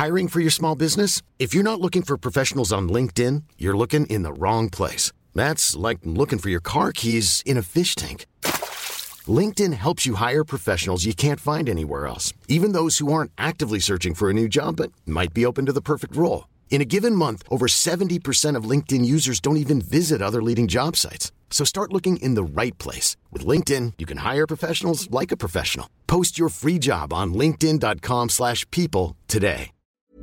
Hiring for your small business? If you're not looking for professionals on LinkedIn, you're looking in the wrong place. That's like looking for your car keys in a fish tank. LinkedIn helps you hire professionals you can't find anywhere else, even those who aren't actively searching for a new job but might be open to the perfect role. In a given month, over 70% of LinkedIn users don't even visit other leading job sites. So start looking in the right place. With LinkedIn, you can hire professionals like a professional. Post your free job on linkedin.com/people today.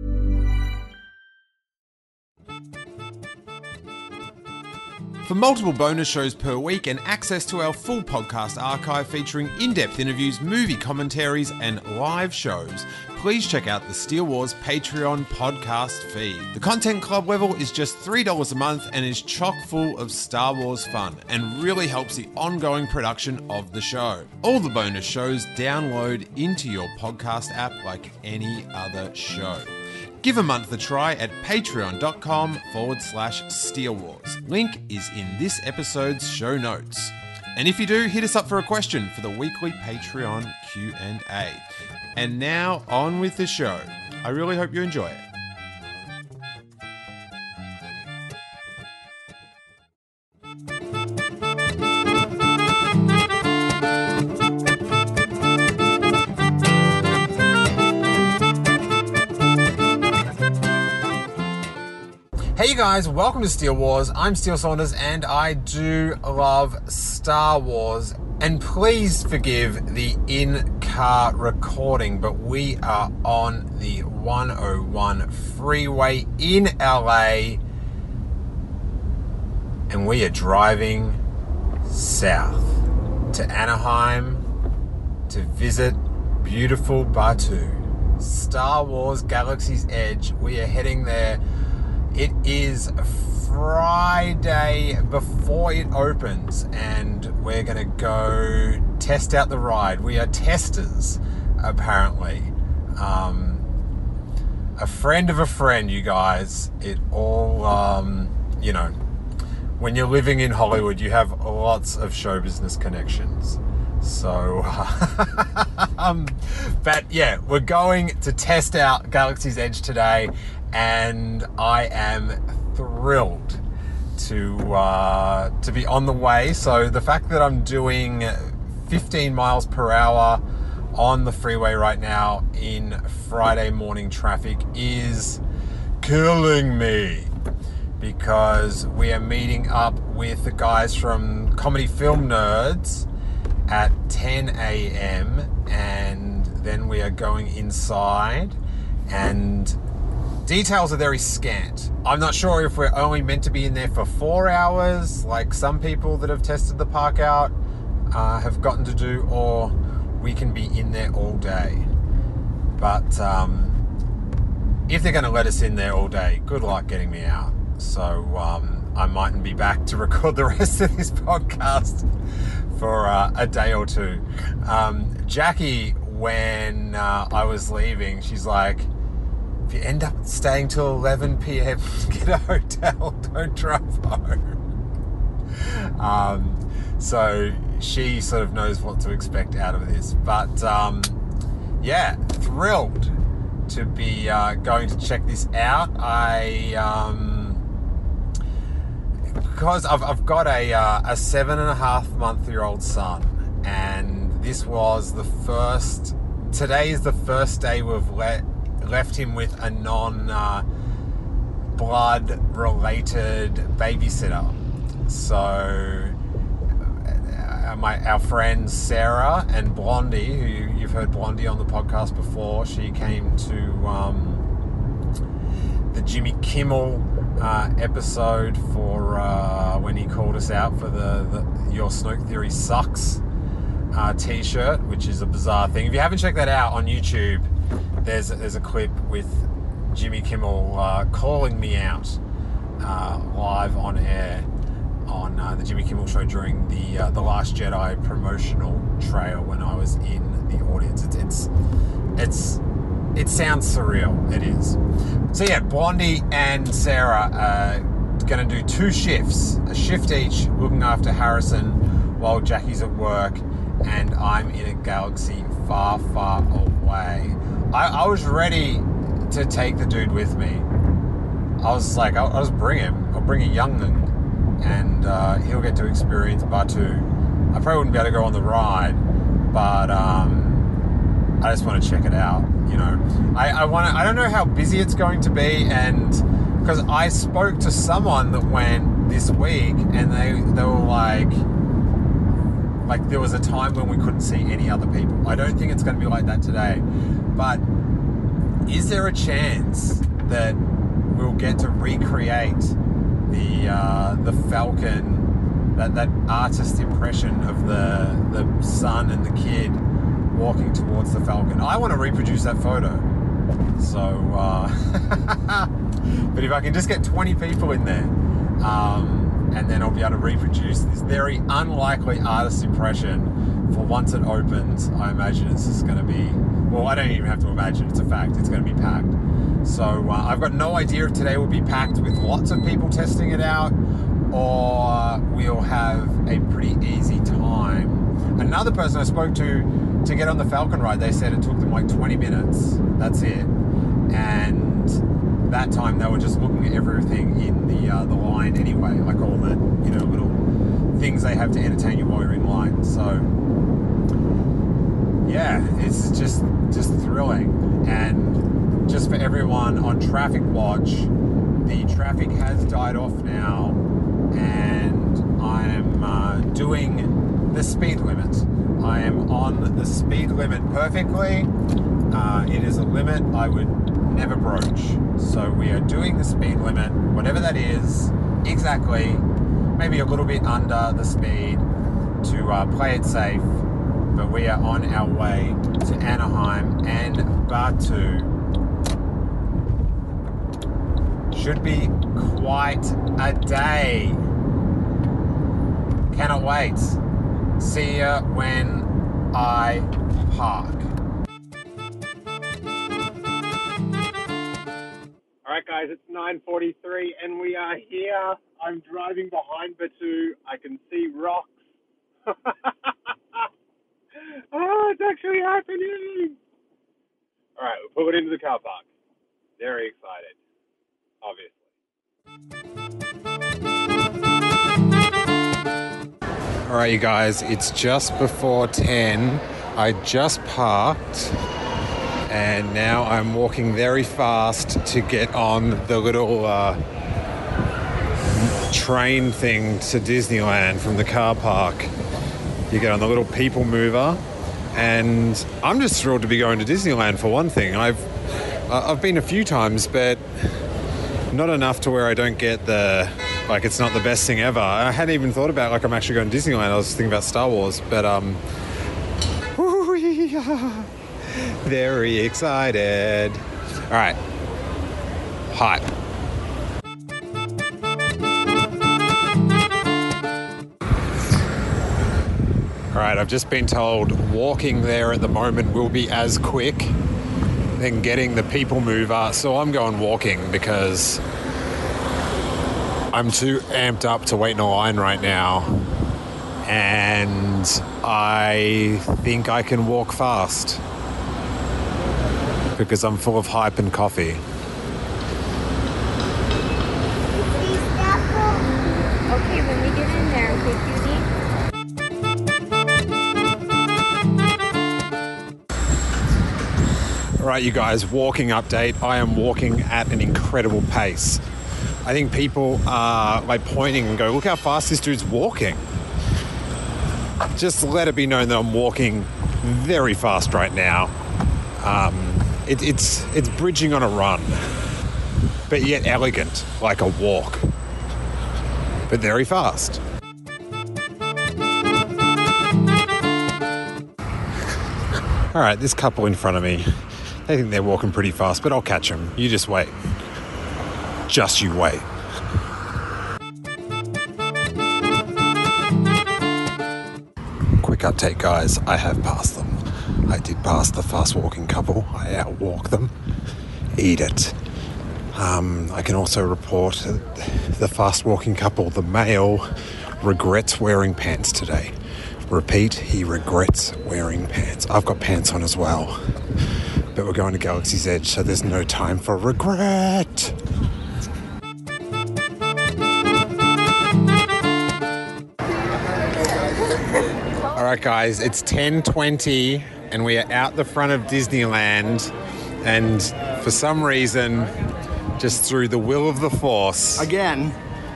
For multiple bonus shows per week and access to our full podcast archive featuring in-depth interviews, movie commentaries, and live shows, please check out the Steele Wars Patreon podcast feed. The Content Club level is just $3 a month and is chock full of Star Wars fun and really helps the ongoing production of the show. All the bonus shows download into your podcast app like any other show. Give a month a try at patreon.com/Steele Wars. Link is in this episode's show notes. And if you do, hit us up for a question for the weekly Patreon Q&A. And now, on with the show. I really hope you enjoy it. Hey you guys, welcome to Steele Wars. I'm Steele Saunders and I do love Star Wars. And please forgive the in-car recording, but we are on the 101 freeway in LA and we are driving south to Anaheim to visit beautiful Batuu. Star Wars Galaxy's Edge. We are heading there. It is Friday before it opens and we're going to go test out the ride. We are testers, apparently. A friend of a friend, you guys. It all, when you're living in Hollywood, you have lots of show business connections. So, but yeah, we're going to test out Galaxy's Edge today. And I am thrilled to be on the way. So the fact that I'm doing 15 miles per hour on the freeway right now in Friday morning traffic is killing me, because we are meeting up with the guys from Comedy Film Nerds at 10 a.m. and then we are going inside, and details are very scant. I'm not sure if we're only meant to be in there for 4 hours, like some people that have tested the park out have gotten to do, or we can be in there all day. But if they're going to let us in there all day, good luck getting me out. So I mightn't be back to record the rest of this podcast for a day or two. Jackie, when I was leaving, she's like, if you end up staying till 11 p.m, get a hotel, don't drive home. So she sort of knows what to expect out of this. But yeah, thrilled to be going to check this out. Because I've got a 7.5-month-old son, and this was today is the first day we've left him with a non-blood related babysitter. So our friends Sarah and Blondie, who you've heard Blondie on the podcast before, she came to the Jimmy Kimmel episode for when he called us out for the Your Snoke Theory Sucks t-shirt, which is a bizarre thing. If you haven't checked that out on YouTube, there's a clip with Jimmy Kimmel calling me out live on air on the Jimmy Kimmel Show during the Last Jedi promotional trail when I was in the audience. It sounds surreal. It is. So yeah, Blondie and Sarah are going to do 2 shifts, a shift each, looking after Harrison while Jackie's at work and I'm in a galaxy far, far away. I was ready to take the dude with me. I was like, I'll just bring him. I'll bring a young'un, and he'll get to experience Batu. I probably wouldn't be able to go on the ride, but I just want to check it out. You know, I don't know how busy it's going to be, and because I spoke to someone that went this week, and they were like there was a time when we couldn't see any other people. I don't think it's going to be like that today, but is there a chance that we'll get to recreate the Falcon, that artist impression of the son and the kid walking towards the Falcon? I want to reproduce that photo. So, but if I can just get 20 people in there, and then I'll be able to reproduce this very unlikely artist impression for once it opens. I imagine it's just going to be, well, I don't even have to imagine, it's a fact, it's going to be packed. So I've got no idea if today will be packed with lots of people testing it out, or we'll have a pretty easy time. Another person I spoke to get on the Falcon ride, they said it took them like 20 minutes. That's it. And that time they were just looking at everything in the line anyway, like all the, you know, little things they have to entertain you while you're in line. So yeah, it's just thrilling. And just for everyone on Traffic Watch, the traffic has died off now, and I am doing the speed limit. I am on the speed limit perfectly. It is a limit I would never broach. So we are doing the speed limit, whatever that is, exactly, maybe a little bit under the speed to play it safe. But we are on our way to Anaheim and Batu. Should be quite a day. Cannot wait. See ya when I park. Alright guys, it's 9:43 and we are here. I'm driving behind Batu. I can see rocks. Oh, it's actually happening! Alright, we'll pull it into the car park. Very excited. Obviously. Alright you guys, it's just before 10. I just parked and now I'm walking very fast to get on the little train thing to Disneyland from the car park. You get on the little people mover, and I'm just thrilled to be going to Disneyland for one thing. I've been a few times, but not enough to where I don't get it's not the best thing ever. I hadn't even thought about I'm actually going to Disneyland. I was thinking about Star Wars, but very excited. All right, hype. All right, I've just been told walking there at the moment will be as quick than getting the people mover, so I'm going walking because I'm too amped up to wait in a line right now, and I think I can walk fast because I'm full of hype and coffee. Okay, when we get in there, okay, Cutie? Right, you guys, walking update. I am walking at an incredible pace. I think people are pointing and go, look how fast this dude's walking. Just let it be known that I'm walking very fast right now. It's bridging on a run, but yet elegant, like a walk, but very fast. All right, this couple in front of me, they think they're walking pretty fast, but I'll catch them. You just wait. Just you wait. Quick update, guys. I have passed them. I did pass the fast walking couple. I outwalked them. Eat it. I can also report the fast walking couple, the male, regrets wearing pants today. Repeat, he regrets wearing pants. I've got pants on as well. But we're going to Galaxy's Edge, so there's no time for regret. All right, guys, it's 10:20 and we are out the front of Disneyland, and for some reason, just through the will of the Force, Again.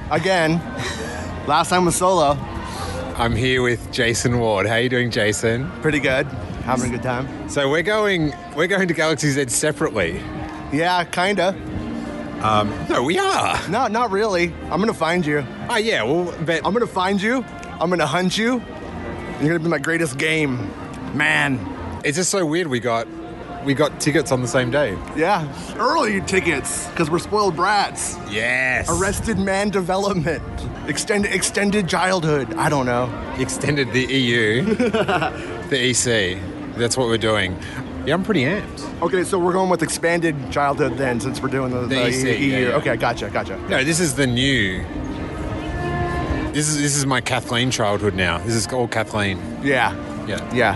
Last time was solo. I'm here with Jason Ward. How you doing, Jason? Pretty good. Having a good time. So we're going to Galaxy's Edge separately. Yeah, kinda. No, we are. No, not really. I'm gonna find you. Oh yeah, well, but I'm gonna find you. I'm gonna hunt you. You're gonna be my greatest game. Man. it's just so weird. We got tickets on the same day. Yeah. Early tickets, because we're spoiled brats. Yes. Arrested man development. Extended childhood. I don't know. Extended the EU, the EC. That's what we're doing. Yeah, I'm pretty amped. Okay, so we're going with expanded childhood then, since we're doing the EC, EU. yeah. Okay, gotcha. No, this is the new. This is my Kathleen childhood now. This is all Kathleen. Yeah. Yeah.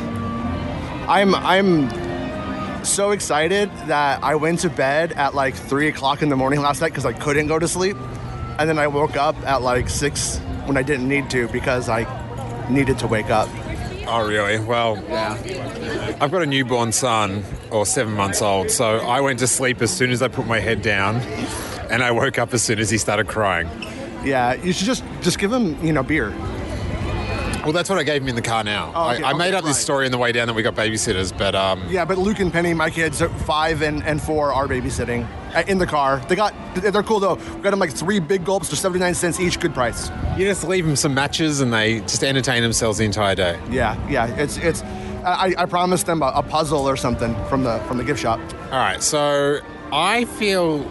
I'm so excited that I went to bed at like 3 o'clock in the morning last night because I couldn't go to sleep. And then I woke up at like 6 when I didn't need to because I needed to wake up. Oh, really? Well, Yeah. I've got a newborn son, or 7 months old, so I went to sleep as soon as I put my head down, and I woke up as soon as he started crying. Yeah, you should just give him, beer. Well, that's what I gave him in the car now. Oh, okay, I made up this right. story on the way down that we got babysitters, but Yeah, but Luke and Penny, my kids, 5 and 4, are babysitting in the car. They're cool though. We got them like 3 big gulps for 79 cents each, good price. you just leave them some matches and they just entertain themselves the entire day. Yeah. It's. I promised them a puzzle or something from the gift shop. All right, so I feel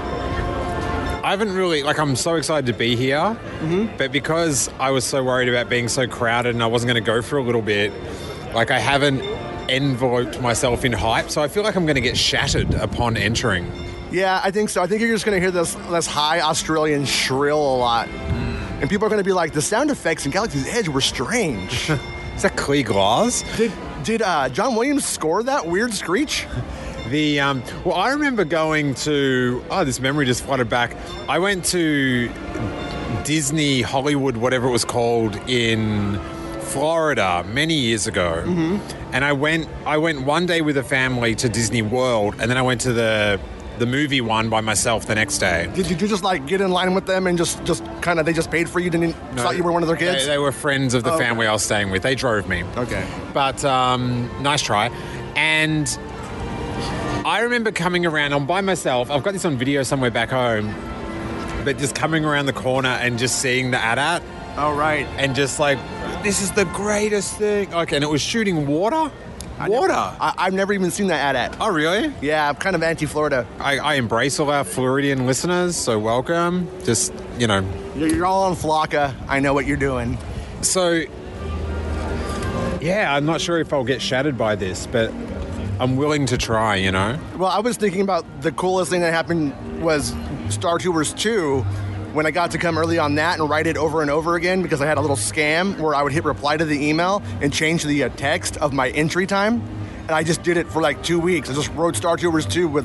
I haven't really, I'm so excited to be here, but because I was so worried about being so crowded and I wasn't going to go for a little bit, I haven't enveloped myself in hype, so I feel like I'm going to get shattered upon entering. Yeah, I think so. I think you're just going to hear this high Australian shrill a lot. And people are going to be like, the sound effects in Galaxy's Edge were strange. Is that Clee Glass? Did John Williams score that weird screech? Well, I remember going to, this memory just flooded back. I went to Disney Hollywood, whatever it was called, in Florida many years ago. And I went one day with a family to Disney World, and then I went to the movie one by myself the next day. Did you just get in line with them and just kind of, they just paid for you, thought you were one of their kids? They were friends of the family I was staying with. They drove me. Okay. But nice try. And I remember coming around, I'm by myself. I've got this on video somewhere back home, but just coming around the corner and just seeing the AT-AT Oh, right. and just this is the greatest thing. And it was shooting water. I've never even seen that AT-AT. Oh, really? Yeah, I'm kind of anti-Florida. I embrace all our Floridian listeners, so welcome. Just, You're all on Flocka. I know what you're doing. So, yeah, I'm not sure if I'll get shattered by this, but I'm willing to try, Well, I was thinking about the coolest thing that happened was Star Tours 2, when I got to come early on that and write it over and over again because I had a little scam where I would hit reply to the email and change the text of my entry time. And I just did it for 2 weeks. I just wrote Star Tours 2 with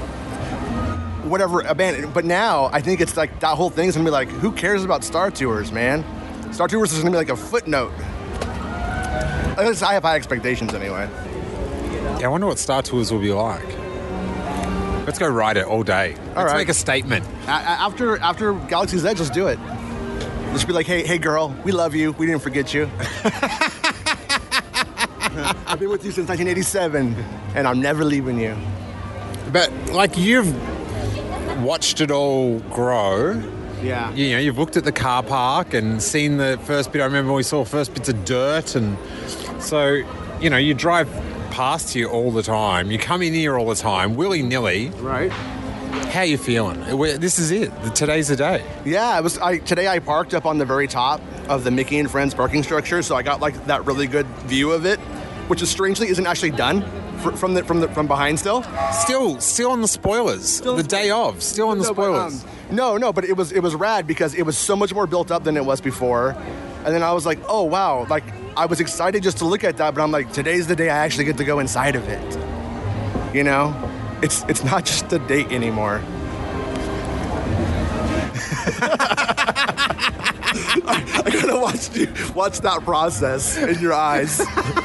whatever abandoned. But now I think it's that whole thing's gonna be who cares about Star Tours, man? Star Tours is gonna be a footnote. At least I have high expectations anyway. Yeah, I wonder what Star Tours will be like. Let's go ride it all day. Let's right. make a statement. After Galaxy's Edge, let's do it. Let's be like, hey girl, we love you. We didn't forget you. I've been with you since 1987, and I'm never leaving you. But you've watched it all grow. Yeah. You've looked at the car park and seen the first bit. I remember we saw first bits of dirt, and so you drive past here all the time. You come in here all the time, willy-nilly. Right. How you feeling? This is it. Today's the day. Yeah, today I parked up on the very top of the Mickey and Friends parking structure, so I got that really good view of it, which is strangely isn't actually done from behind still. Still on the spoilers. The day of. Still on the spoilers. But it was rad because it was so much more built up than it was before. And then I was like, oh wow, I was excited just to look at that, but I'm like, today's the day I actually get to go inside of it. You know, it's not just a date anymore. I gotta watch that process in your eyes.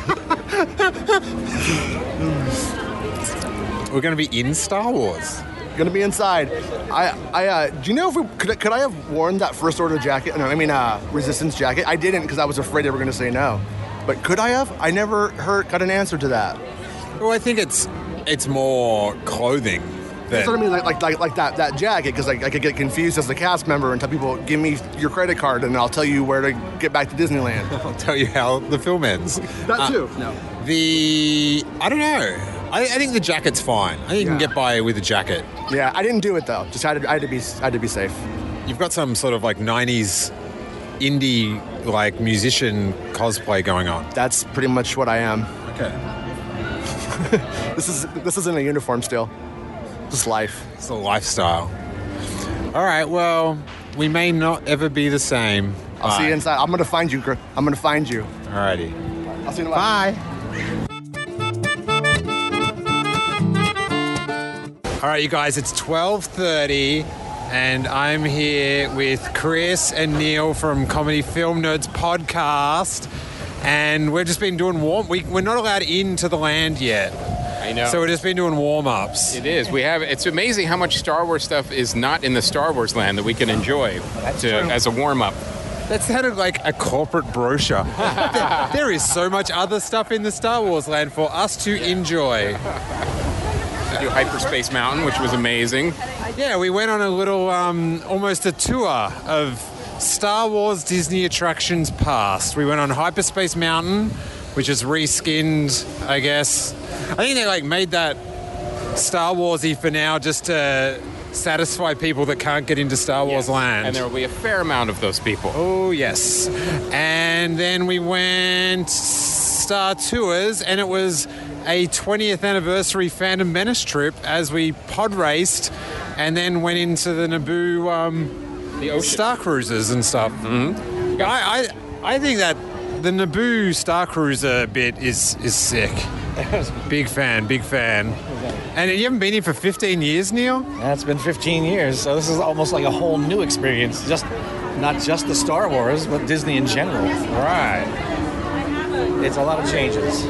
We're going to be in Star Wars. Gonna be inside. Do you know if we could I have worn that First Order jacket? No, I mean Resistance jacket. I didn't because I was afraid they were gonna say no. But could I have? I never got an answer to that. Well, I think it's more clothing. That's what I mean, like that jacket, because I could get confused as a cast member and tell people, give me your credit card and I'll tell you where to get back to Disneyland. I'll tell you how the film ends. That too. No. I don't know. I think the jacket's fine. I think you can get by with the jacket. Yeah, I didn't do it though. Just I had to be safe. You've got some sort of like 90s indie like musician cosplay going on. That's pretty much what I am. Okay. This isn't a uniform still. This is life. It's a lifestyle. All right, well, we may not ever be the same. I'll see you inside. I'm gonna find you. I'm gonna find you. All righty. I'll see you in a while. Bye. All right, you guys, it's 12:30, and I'm here with Chris and Neil from Comedy Film Nerds podcast, and we've just been doing we're not allowed into the land yet. I know. So we've just been doing warm-ups. It is. It's amazing how much Star Wars stuff is not in the Star Wars land that we can enjoy as a warm-up. That sounded like a corporate brochure. There is so much other stuff in the Star Wars land for us to enjoy. We do Hyperspace Mountain, which was amazing. Yeah, we went on a little, almost a tour of Star Wars Disney attractions past. We went on Hyperspace Mountain, which is reskinned, I guess. I think they made that Star Warsy for now just to satisfy people that can't get into Star Wars land. And there will be a fair amount of those people. Oh, yes. And then we went Star Tours, and it was a 20th anniversary Phantom Menace trip as we pod raced and then went into the Naboo the ocean. Star Cruisers and stuff. Mm-hmm. I think that the Naboo Star Cruiser bit is sick. Big fan. And you haven't been here for 15 years, Neil? Yeah, it's been 15 years, so this is almost like a whole new experience. Not just the Star Wars, but Disney in general. Right. It's a lot of changes.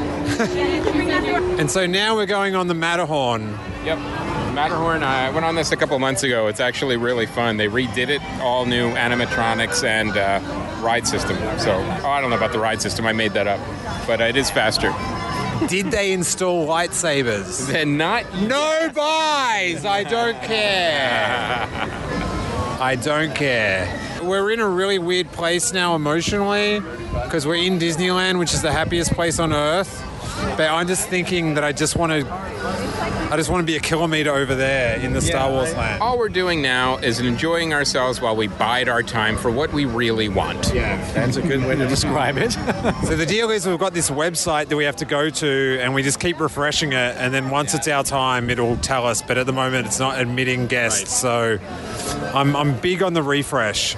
And so now we're going on the Matterhorn. Yep. Matterhorn, I went on this a couple months ago. It's actually really fun. They redid it, all new animatronics and ride system. So, I don't know about the ride system. I made that up. But it is faster. Did they install lightsabers? They're not. No buys! I don't care. I don't care. We're in a really weird place now emotionally because we're in Disneyland, which is the happiest place on earth. But I'm just thinking that I just want to be a kilometer over there in the Star Wars land. All we're doing now is enjoying ourselves while we bide our time for what we really want. Yeah, That's a good way to describe it. So the deal is we've got this website that we have to go to and we just keep refreshing it, and then once it's our time it'll tell us, but at the moment it's not admitting guests. Right. So I'm big on the refresh.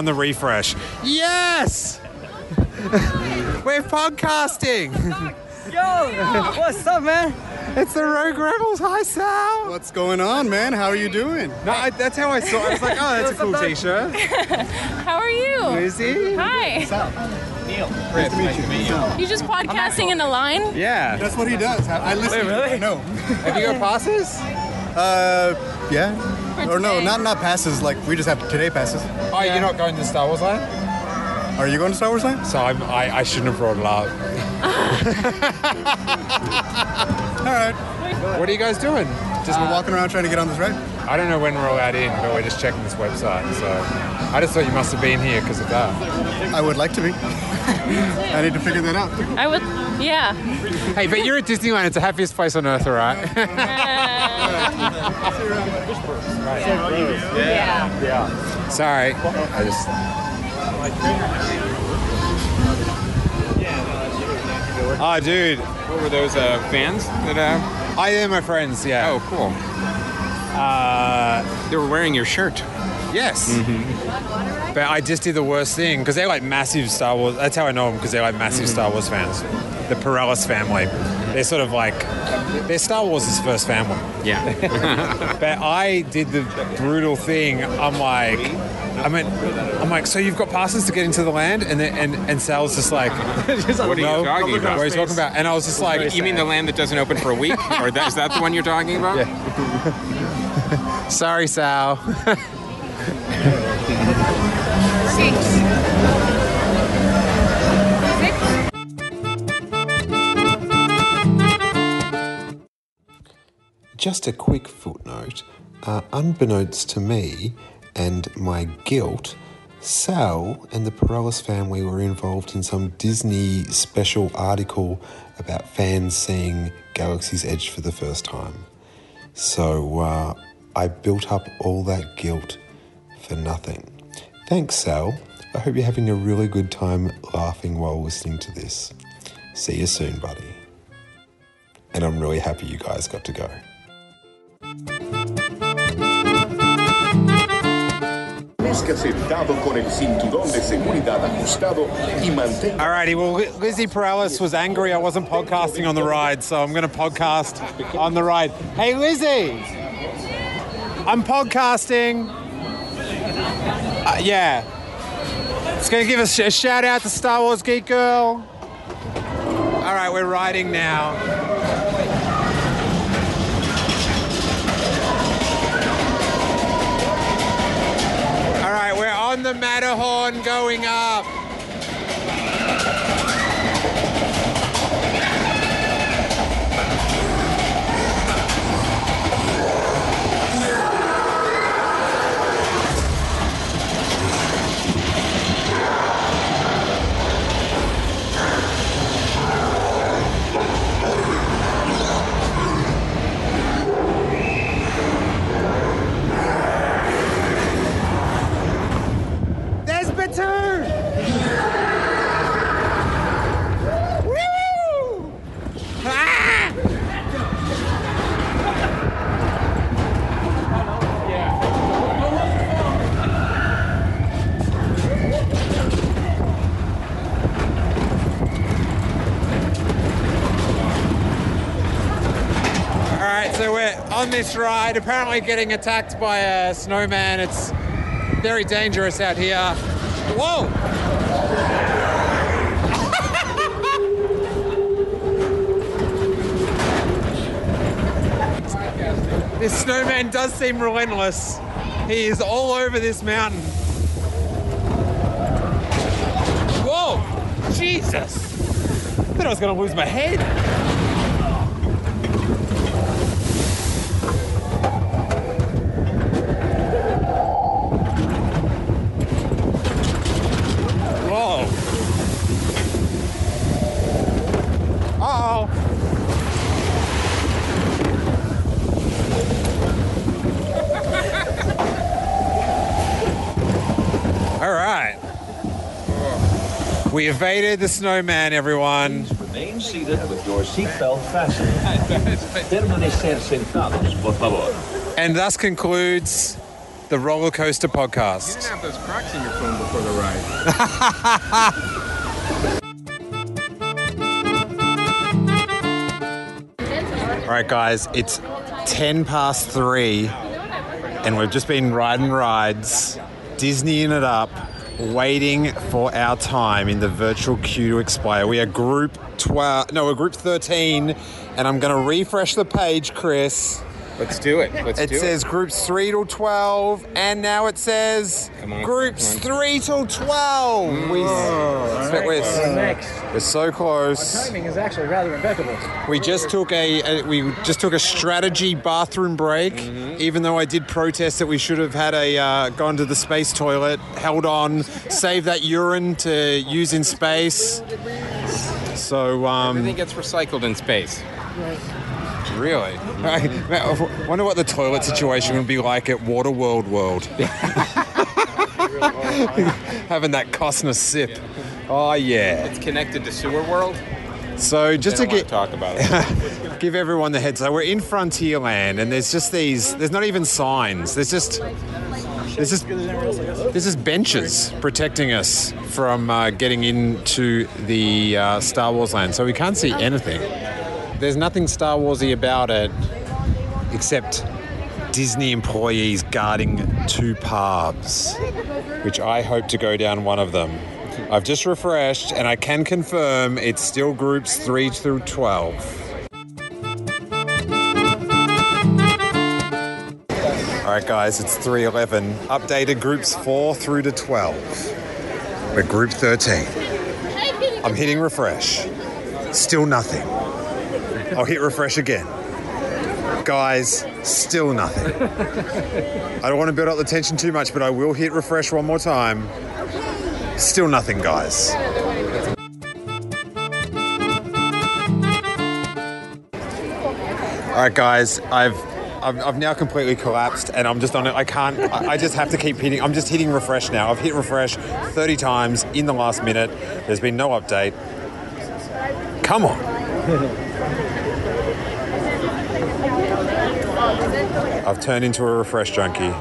Yes! We're podcasting! Yo, what's up, man? It's the Rogue Rebels. Hi, Sal. What's going on, man? How are you doing? No, that's how I saw it. I was like, oh, that's a cool t-shirt. How are you? Lizzie? Hi. Neil. Nice to meet you. You just podcasting in a line? Yeah. That's what he does. I listen. Wait, really? I know. Have you got passes? Yeah. For Or no, today? not passes. Like we just have today passes. Oh, you're not going to Star Wars Land? Are you going to Star Wars Land? So I shouldn't have brought it up. All right. What are you guys doing? Just walking around trying to get on this ride. I don't know when we're allowed in, but we're just checking this website. So I just thought you must have been here because of that. I would like to be. I need to figure that out. I would, yeah. Hey, but you're at Disneyland. It's the happiest place on earth, all right? Yeah. Sorry. I just... Oh, dude. What were those fans that They're my friends, yeah. Oh, cool. They were wearing your shirt. Yes. Mm-hmm. But I just did the worst thing because they're like massive Star Wars. That's how I know them, because they're like massive Star Wars fans. The Perellis family. They're sort of like they're Star Wars' first family. Yeah. But I did the brutal thing. I'm like, so you've got passes to get into the land? And Sal's just like, What are you talking about? what are you talking about? And I was just like, You mean the land that doesn't open for a week? Or is that the one you're talking about? Yeah. Sorry, Sal. Just a quick footnote. Unbeknownst to me and my guilt, Sal and the Perales family were involved in some Disney special article about fans seeing Galaxy's Edge for the first time. So I built up all that guilt for nothing. Thanks, Sal. I hope you're having a really good time laughing while listening to this. See you soon, buddy. And I'm really happy you guys got to go. Alrighty, well, Lizzie Perales was angry I wasn't podcasting on the ride, so I'm going to podcast on the ride. Hey, Lizzie! I'm podcasting. Yeah. Just going to give a shout out to Star Wars Geek Girl. Alright, we're riding now. Alright, we're on the Matterhorn going up. So we're on this ride, apparently getting attacked by a snowman. It's very dangerous out here. Whoa! This snowman does seem relentless. He is all over this mountain. Whoa! Jesus! I thought I was going to lose my head. We evaded the snowman, everyone. Remain seated with your seatbelt fastened. Permanecer sentados, por favor. And thus concludes the Roller Coaster Podcast. You didn't have those Crocs in your phone before the ride. All right, guys, it's 3:10, and we've just been riding rides, Disneying it up, waiting for our time in the virtual queue to expire. We are group 13, and I'm going to refresh the page, Chris. Let's do it. It says groups 3 till 12, and now it says groups 3 till 12. We're so close. Our timing is actually rather impeccable. We just took a strategy bathroom break. Even though I did protest that we should have had gone to the space toilet, held on, saved that urine to use in space. So everything gets recycled in space. Really? I wonder what the toilet situation would be like at Waterworld World. Having that Costner sip. Oh, yeah. It's connected to Sewer World. So just to talk about it. give everyone the heads up, we're in Frontierland, and there's just there's not even signs. There's just benches protecting us from getting into the Star Wars land, so we can't see anything. there's nothing Star Warsy about it except Disney employees guarding two paths, which I hope to go down one of them. I've just refreshed and I can confirm it's still groups 3 through 12. All right, guys, it's 3:11. Updated groups 4 through to 12. We're group 13. I'm hitting refresh. Still nothing. I'll hit refresh again. Guys, still nothing. I don't want to build up the tension too much, but I will hit refresh one more time. Still nothing, guys. All right, guys, I've now completely collapsed and I'm just on it. I just have to keep hitting. I'm just hitting refresh now. I've hit refresh 30 times in the last minute. There's been no update. Come on. I've turned into a refresh junkie.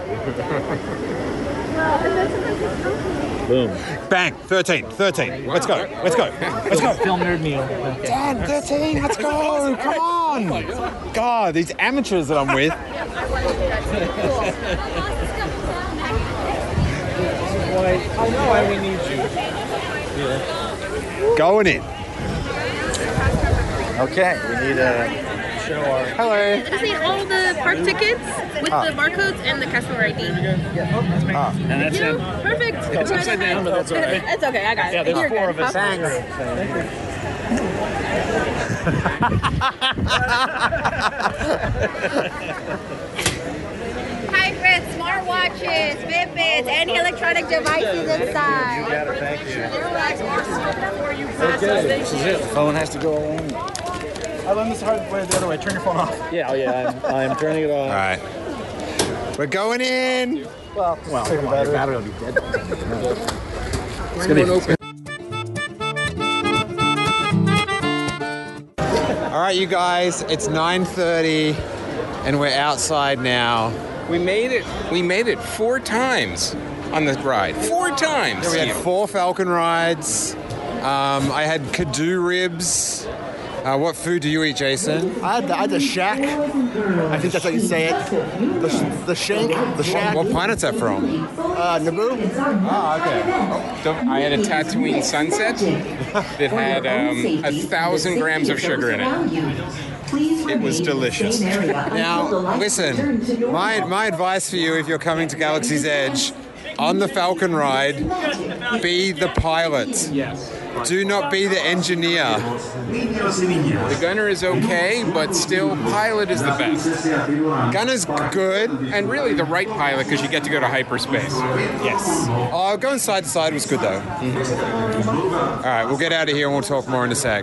Boom. Bang. 13. Let's go. Film nerd meal. Dan, 13. Let's go. Come on. God, these amateurs that I'm with. I know why we need you. Going in. Okay, we need to show our... Hello. I just need all the park tickets with the barcodes and the customer ID. And that's it. Perfect. It's upside down, but that's all right. It's okay, I got it. Yeah, there's You're 4 good. of us. Thanks. Hybrids, smartwatches, Fitbits, any electronic devices inside. You got it, thank you. Okay, this is it. The phone has to go along. I learned this hard way the other way. Turn your phone off. Yeah, I'm turning it off. All right. We're going in. Well, your battery will be dead. It's going to open. All right, you guys, it's 9:30 and we're outside now. We made it. We made it 4 times on the ride. 4 times. Yeah, we had 4 Falcon rides. I had Kadoo ribs. What food do you eat, Jason? I had the shack. I think that's how you say it. The shank. The shack. What planet's that from? Naboo. Oh, okay. I had a Tatooine Sunset that had 1,000 grams of sugar in it. It was delicious. Now, listen, my advice for you if you're coming to Galaxy's Edge, on the Falcon ride, be the pilot. Yes. Do not be the engineer. The gunner is okay, but still, pilot is the best. Gunner's good. And really the right pilot, because you get to go to hyperspace. Yes. Oh, going side to side was good, though. All right, we'll get out of here and we'll talk more in a sec.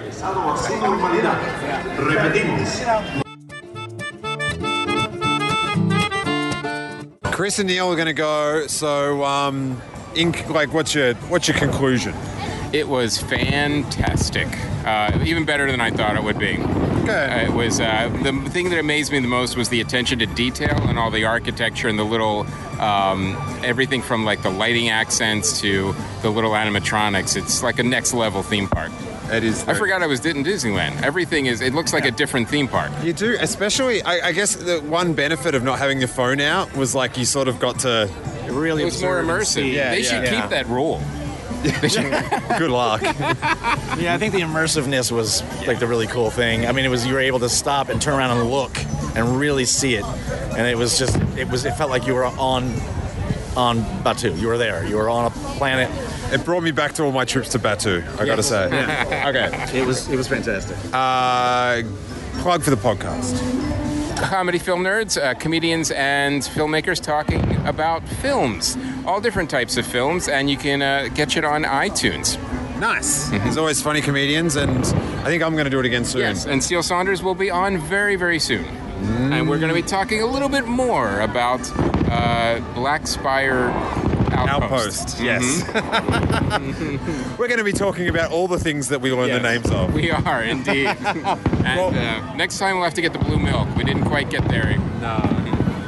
Chris and Neil are going to go. So, what's your conclusion? It was fantastic. Even better than I thought it would be. Okay. It was the thing that amazed me the most was the attention to detail and all the architecture and the little everything from like the lighting accents to the little animatronics. It's like a next level theme park. It is. I forgot I was in Disneyland. Everything is. It looks like a different theme park. You do, especially. I guess the one benefit of not having your phone out was like you sort of got to really. It was more immersive. They should keep that rule. Good luck. Yeah, I think the immersiveness was like the really cool thing. I mean, it was you were able to stop and turn around and look and really see it, and it was just it felt like you were on Batuu. You were there. You were on a planet. It brought me back to all my trips to Batuu. I got to say. Yeah. Okay. It was fantastic. Plug for the podcast. Comedy film nerds, comedians and filmmakers talking about films, all different types of films, and you can get it on iTunes. Nice. There's always funny comedians, and I think I'm going to do it again soon. Yes, and Steele Saunders will be on very, very soon. And we're going to be talking a little bit more about Black Spire Outpost. Yes. We're going to be talking about all the things that we learned the names of. We are, indeed. And next time we'll have to get the blue milk. We didn't quite get there. No.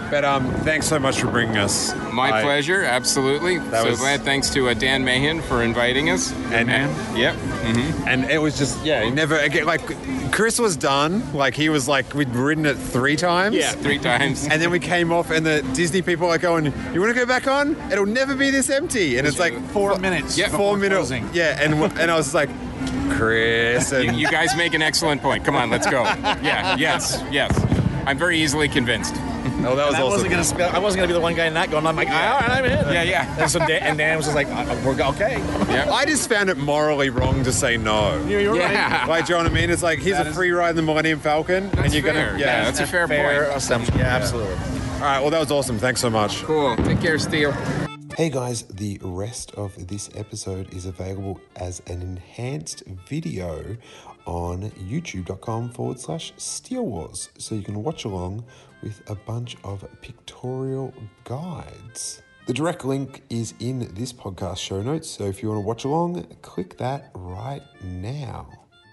But thanks so much for bringing us. My pleasure, absolutely. Glad. Thanks to Dan Mahan for inviting us. And yep. Mm-hmm. And it was just, he never, again, like, Chris was done. Like, he was like, we'd ridden it 3 times. Yeah, 3 times. And then we came off, and the Disney people are going, you want to go back on? It'll never be this empty. And it's like 4 minutes. Yeah, 4 minutes. Closing. Yeah, and I was like, Chris. And you guys make an excellent point. Come on, let's go. Yeah, yes. I'm very easily convinced. Oh, that was awesome. I wasn't gonna be the one guy in that going. I'm like, all right, I'm in. Yeah. And so Dan was just like, we're okay. Yeah. I just found it morally wrong to say no. You're right. Like, do you know what I mean? It's like, here's a free ride in the Millennium Falcon, and you're fair. gonna, Yeah, that's a fair point. assumption. Yeah, absolutely. All right, well, that was awesome. Thanks so much. Cool. Take care, Steele. Hey guys, the rest of this episode is available as an enhanced video on youtube.com/Steele Wars, so you can watch along with a bunch of pictorial guides. The direct link is in this podcast show notes, so if you want to watch along, click that right now.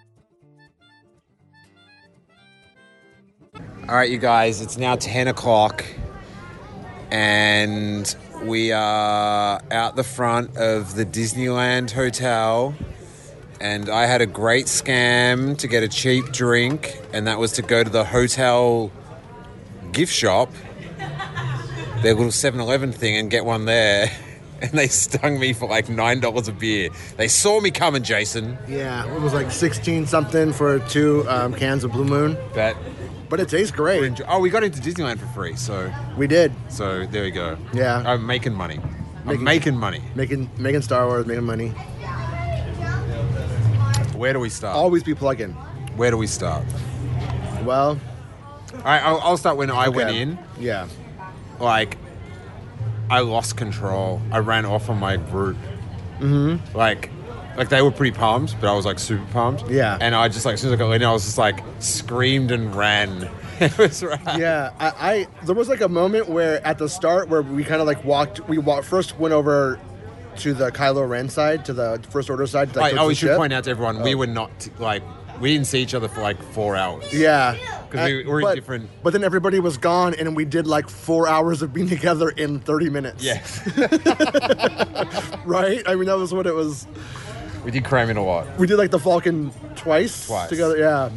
All right, you guys, it's now 10 o'clock, and we are out the front of the Disneyland Hotel, and I had a great scam to get a cheap drink, and that was to go to the hotel gift shop, their little 7-Eleven thing, and get one there. And they stung me for like $9 a beer. They saw me coming, Jason. Yeah, it was like 16 something for 2 cans of Blue Moon. But it tastes great. We got into Disneyland for free, so we did. So there we go. Yeah, I'm making money. Making money. Making Star Wars, making money. Where do we start? Always be plugging. Where do we start? Well, all right, I'll start when I went in. Yeah. Like, I lost control. I ran off on my group. Mm-hmm. Like they were pretty pumped, but I was like super pumped. Yeah. And I just, like, as soon as I got in, I was just like screamed and ran. It was right. Yeah. I there was like a moment where at the start where we kind of like first went over to the Kylo Ren side, to the First Order side. Like, we should point out to everyone, we were not, we didn't see each other for like 4 hours. Yeah. Because we were in different... But then everybody was gone, and we did like 4 hours of being together in 30 minutes. Yeah. Right? I mean, that was what it was. We did cram in a lot. We did like the Falcon twice together. Yeah.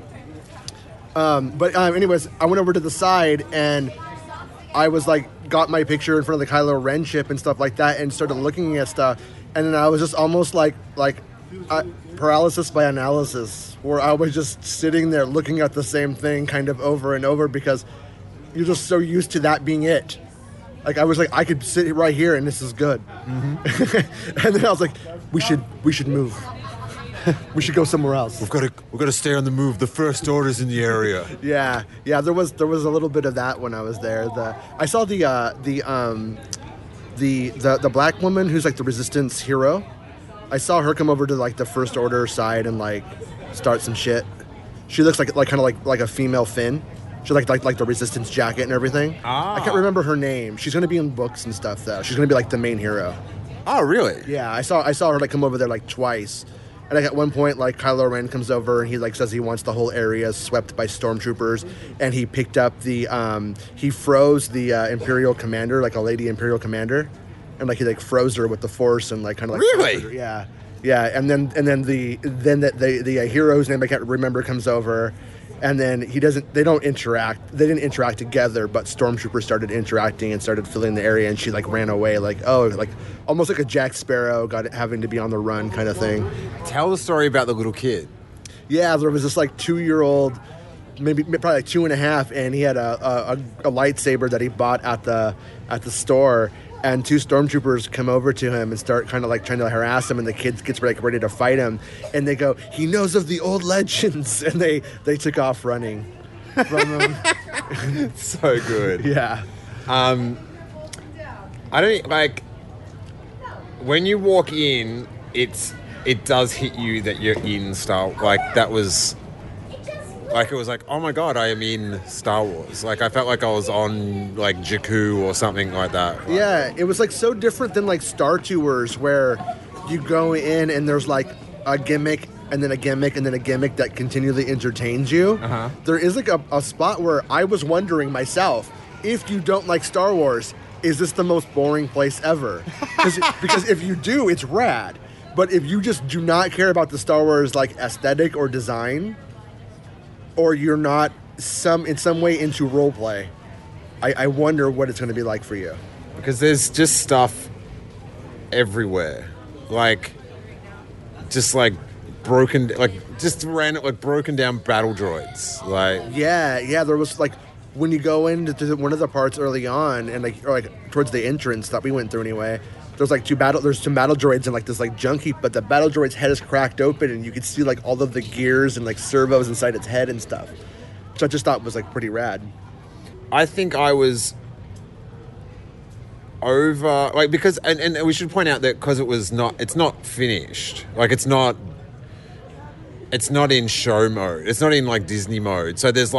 But anyways, I went over to the side, and I was like, got my picture in front of the Kylo Ren ship and stuff like that, and started looking at stuff. And then I was just almost like paralysis by analysis, where I was just sitting there looking at the same thing kind of over and over, because you're just so used to that being it. Like, I was like, I could sit right here and this is good. Mm-hmm. And then I was like, we should move. We should go somewhere else. We've got to stay on the move. The First Order's in the area. Yeah. There was a little bit of that when I was there. I saw the black woman who's like the Resistance hero. I saw her come over to like the First Order side and like start some shit. She looks like kind of like a female Finn. She like the Resistance jacket and everything. I can't remember her name. She's gonna be in books and stuff though. She's gonna be like the main hero. Oh, really? Yeah, I saw her like come over there like twice. And like at one point, like Kylo Ren comes over and he like says he wants the whole area swept by stormtroopers, and he picked up he froze the Imperial commander, like a lady Imperial commander, and like he like froze her with the Force and like kind of like really, yeah, and then the hero's name I can't remember comes over. And then they didn't interact together, but stormtroopers started interacting and started filling the area, and she like ran away, like almost like a Jack Sparrow having to be on the run kind of thing. Tell the story about the little kid. Yeah, there was this like 2-year-old, probably like 2.5, and he had a lightsaber that he bought at the store. And 2 stormtroopers come over to him and start kind of like trying to harass him, and the kid gets like ready to fight him, and they go, "He knows of the old legends," and they took off running from him. So good. Yeah. I don't like when you walk in. It does hit you that you're in Star. Like that was. Like, it was like, oh my God, I am in Star Wars. Like, I felt like I was on, like, Jakku or something like that. Yeah, it was, like, so different than, like, Star Tours, where you go in and there's, like, a gimmick and then a gimmick and then a gimmick that continually entertains you. Uh-huh. There is, like, a spot where I was wondering myself, if you don't like Star Wars, is this the most boring place ever? Because if you do, it's rad. But if you just do not care about the Star Wars like aesthetic or design, or you're not in some way into roleplay, I wonder what it's going to be like for you. Because there's just stuff everywhere, just broken, broken down battle droids. Yeah, there was when you go into one of the parts early on, and towards the entrance that we went through anyway, there's two battle droids and this junk heap, but the battle droid's head is cracked open and you could see all of the gears and servos inside its head and stuff, which I just thought was pretty rad. I think I was over because and we should point out that because it's not finished, it's not in show mode, it's not in Disney mode, so there's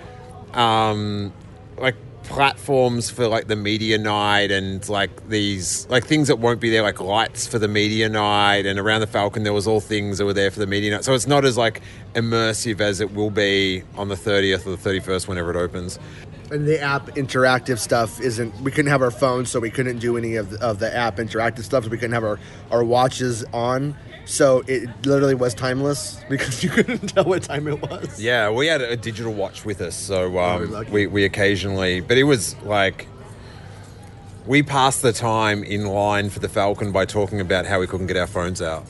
platforms for the media night and these things that won't be there, lights for the media night, and around the Falcon there was all things that were there for the media night, so it's not as immersive as it will be on the 30th or the 31st whenever it opens. And the app interactive stuff we couldn't have our phones, so we couldn't do any of the app interactive stuff, so we couldn't have our watches on. So it literally was timeless because you couldn't tell what time it was. Yeah, we had a digital watch with us, so we occasionally... But it was we passed the time in line for the Falcon by talking about how we couldn't get our phones out.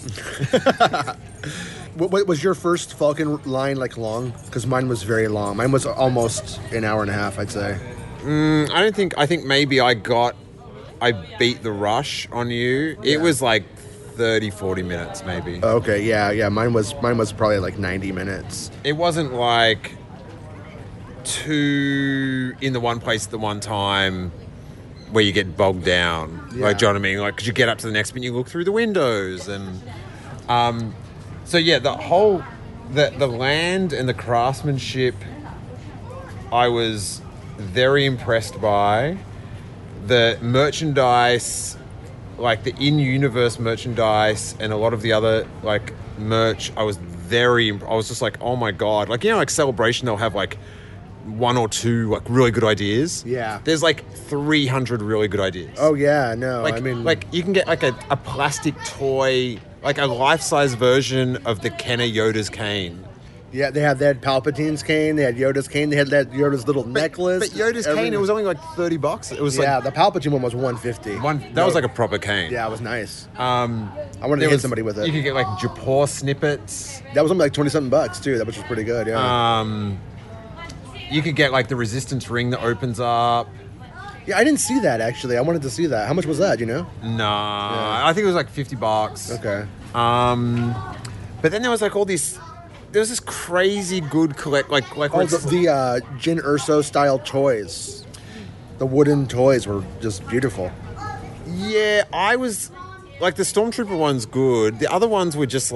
What was your first Falcon line long? Because mine was very long. Mine was almost an hour and a half, I'd say. I think maybe I beat the rush on you. Yeah. It was 30, 40 minutes maybe. Okay, yeah. Mine was probably 90 minutes. It wasn't too in the one place at the one time where you get bogged down. Yeah. Do you know what I mean? Because you get up to the next bit and you look through the windows and... So yeah, the whole, the land and the craftsmanship, I was very impressed by. The merchandise, the in-universe merchandise and a lot of the other merch, I was just oh my God. Celebration, they'll have one or two really good ideas. Yeah. There's 300 really good ideas. Oh yeah, no, you can get a plastic toy, a life-size version of the Kenner Yoda's cane. Yeah, they had Palpatine's cane, they had Yoda's cane, they had Yoda's little necklace. But Yoda's cane, it was only $30. It was the Palpatine one was $150. That was a proper cane. Yeah, it was nice. I wanted to hit somebody with it. You could get Japor snippets. That was only $20-something too. That was just pretty good. Yeah. You could get the Resistance ring that opens up. Yeah, I didn't see that actually. I wanted to see that. How much was that? You know? No, yeah. I think it was $50. Okay. But then there was all these. There was this crazy good the Jyn Erso style toys. The wooden toys were just beautiful. Yeah, I was the Stormtrooper one's good. The other ones were just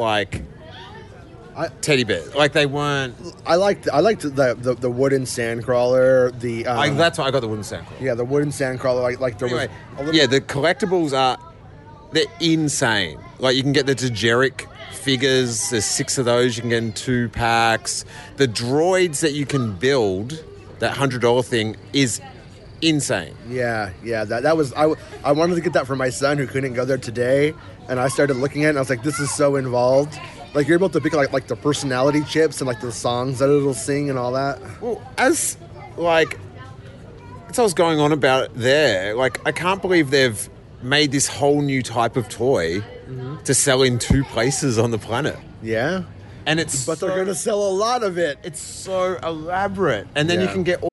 teddy bears. They weren't. I liked the wooden sandcrawler. That's why I got the wooden sandcrawler. Yeah, the wooden sandcrawler. The collectibles they're insane. You can get the Dejeric figures. There's 6 of those. You can get in 2 packs. The droids that you can build, that $100 thing, is insane. Yeah. That was. I wanted to get that for my son who couldn't go there today, and I started looking at it and I was like, this is so involved. You're able to pick the personality chips and the songs that it'll sing and all that. Well, as I was going on about it there, I can't believe they've made this whole new type of toy to sell in 2 places on the planet. Yeah. And they're going to sell a lot of it. It's so elaborate. And then you can get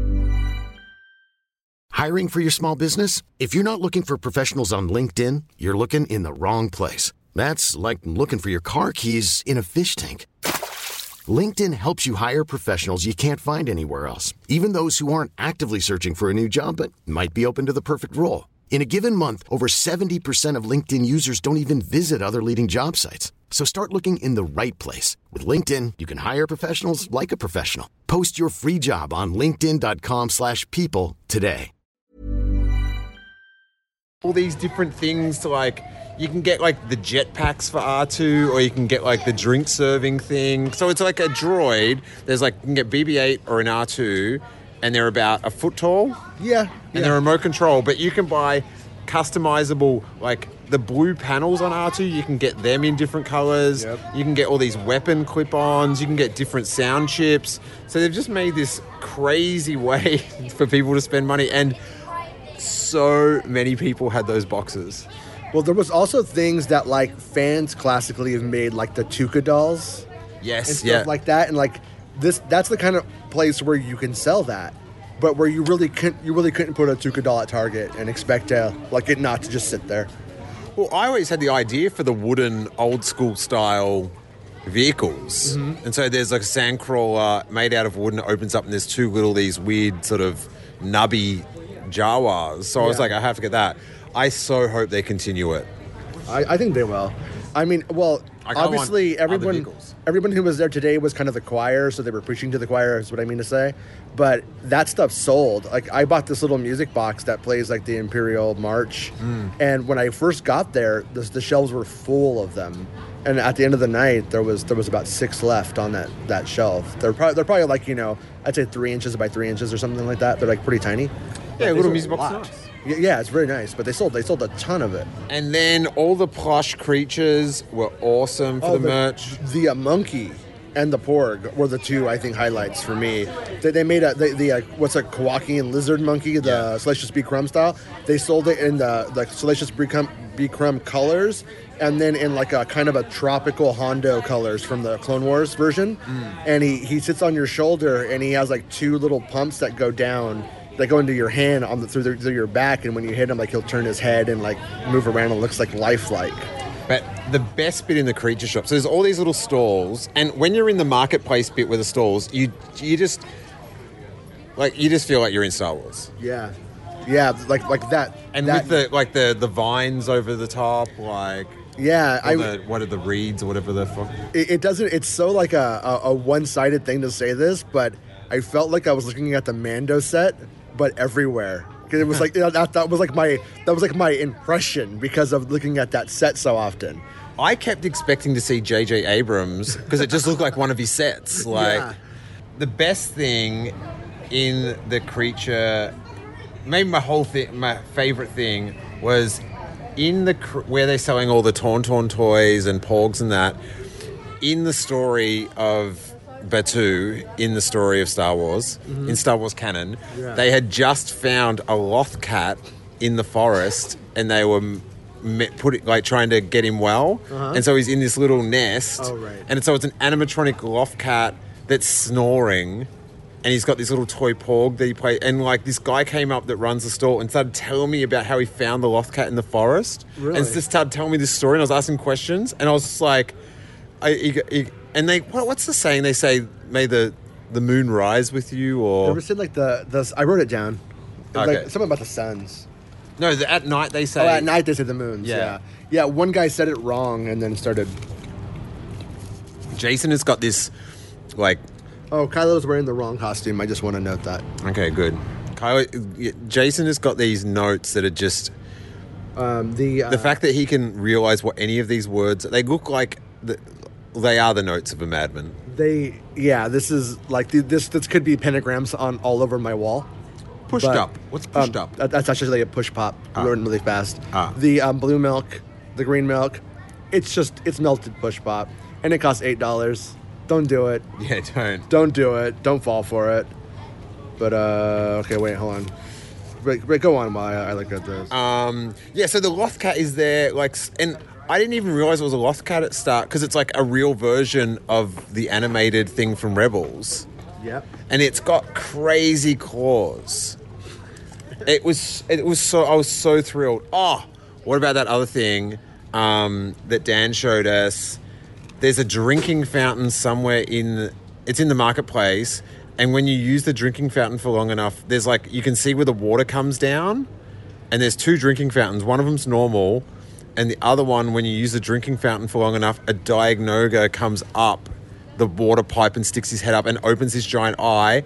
Hiring for your small business? If you're not looking for professionals on LinkedIn, you're looking in the wrong place. That's like looking for your car keys in a fish tank. LinkedIn helps you hire professionals you can't find anywhere else, even those who aren't actively searching for a new job but might be open to the perfect role. In a given month, over 70% of LinkedIn users don't even visit other leading job sites. So start looking in the right place. With LinkedIn, you can hire professionals like a professional. Post your free job on linkedin.com/people today. All these different things to you can get the jetpacks for R2, or you can get the drink serving thing. So it's a droid. There's you can get BB-8 or an R2, and they're about a foot tall. Yeah. And they're remote control, but you can buy customizable, like the blue panels on R2, you can get them in different colors. Yep. You can get all these weapon clip-ons. You can get different sound chips. So they've just made this crazy way for people to spend money, and so many people had those boxes. Well, there was also things that like fans classically have made, like the Tuca dolls. Yes, and stuff like that, and like that's the kind of place where you can sell that, but where you really couldn't put a Tuca doll at Target and expect it not to just sit there. Well, I always had the idea for the wooden old school style vehicles, and so there's like a sandcrawler made out of wood, and it opens up, and there's these weird sort of nubby Jawas. So I was like, I have to get that. I so hope they continue it. I think they will. I mean, well, obviously everyone who was there today was kind of the choir, so they were preaching to the choir, is what I mean to say. But that stuff sold. Like, I bought this little music box that plays like the Imperial March, and when I first got there, the shelves were full of them. And at the end of the night, there was about 6 left on that shelf. They're probably like, I'd say 3 inches by 3 inches or something like that. They're like pretty tiny. Yeah, a little music box. Nice. Yeah, it's very nice, but they sold a ton of it. And then all the plush creatures were awesome for the merch. The monkey and the porg were the two, I think, highlights for me. They made what's a Kowakian lizard monkey, the Salacious B. Crumb style. They sold it in the Salacious B. Crumb colors, and then in like a kind of a tropical Hondo colors from the Clone Wars version. And he sits on your shoulder, and he has like 2 little pumps that go down. That go into your hand through your back, and when you hit him, like he'll turn his head and like move around and looks like lifelike. But the best bit in the creature shop, so there's all these little stalls, and when you're in the marketplace bit with the stalls, you just feel like you're in Star Wars. Yeah, like that. And with the vines over the top, like what are the reeds or whatever the fuck? It doesn't. It's so like a one-sided thing to say this, but I felt like I was looking at the Mando set. But everywhere, because it was like that was like my impression because of looking at that set so often. I kept expecting to see J.J. Abrams because it just looked like one of his sets. The best thing in the creature, maybe my favorite thing was in where they're selling all the Tauntaun toys and Porgs and that. In the story of Batuu, in the story of Star Wars, in Star Wars canon, they had just found a loth cat in the forest, and they were trying to get him well, and so he's in this little nest, and so it's an animatronic loth cat that's snoring, and he's got this little toy Porg that he plays, and like this guy came up that runs the store and started telling me about how he found the loth cat in the forest, and just started telling me this story, and I was asking questions, and I was just like, and they, what's the saying? They say, "May the moon rise with you," or you ever said like the I wrote it down. Okay. Like something about the suns. No, at night they say. Oh, at night they say the moons. Yeah. One guy said it wrong and then started. Jason has got this, like. Oh, Kylo's wearing the wrong costume. I just want to note that. Okay, good. Jason has got these notes that are just. The fact that he can realize what any of these words, they look like. They are the notes of a madman. This is like this could be pentagrams on all over my wall. Pushed up. What's pushed up? That's actually a push pop. Learn really fast. The blue milk, the green milk, it's melted push pop, and it costs $8. Don't do it. Yeah, don't do it. Don't fall for it. But okay, wait, hold on. But go on while I look at this. So the loth cat is there, like, and I didn't even realize it was a loth cat at start because it's like a real version of the animated thing from Rebels. Yep. And it's got crazy claws. It was so, I was so thrilled. Oh, what about that other thing that Dan showed us? There's a drinking fountain somewhere it's in the marketplace, and when you use the drinking fountain for long enough, there's like, you can see where the water comes down, and there's 2 drinking fountains. One of them's normal, and the other one, when you use the drinking fountain for long enough, a Dianoga comes up the water pipe and sticks his head up and opens his giant eye.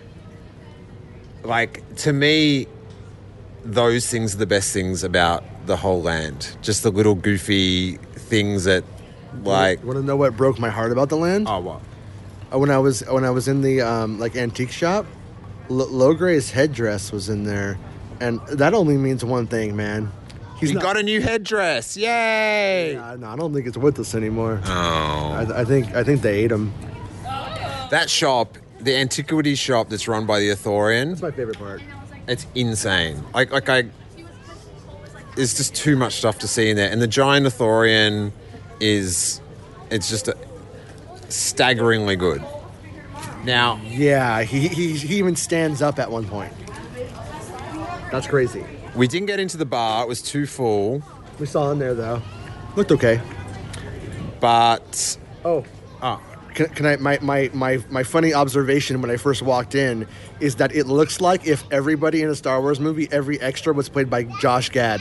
Like, to me, those things are the best things about the whole land. Just the little goofy things that, like... You want to know what broke my heart about the land? Oh, what? When I was in the, like, antique shop, Logray's headdress was in there, and that only means one thing, man. He got a new headdress. Yay! Yeah, no, I don't think it's with us anymore. Oh. I think they ate him. That shop, the antiquities shop that's run by the Arthurian. That's my favorite part. It's insane. There's just too much stuff to see in there. And the giant Arthurian it's just staggeringly good. Now, yeah, he even stands up at one point. That's crazy. We didn't get into the bar. It was too full. We saw in there though. Looked okay. But can I my funny observation when I first walked in is that it looks like if everybody in a Star Wars movie, every extra was played by Josh Gad.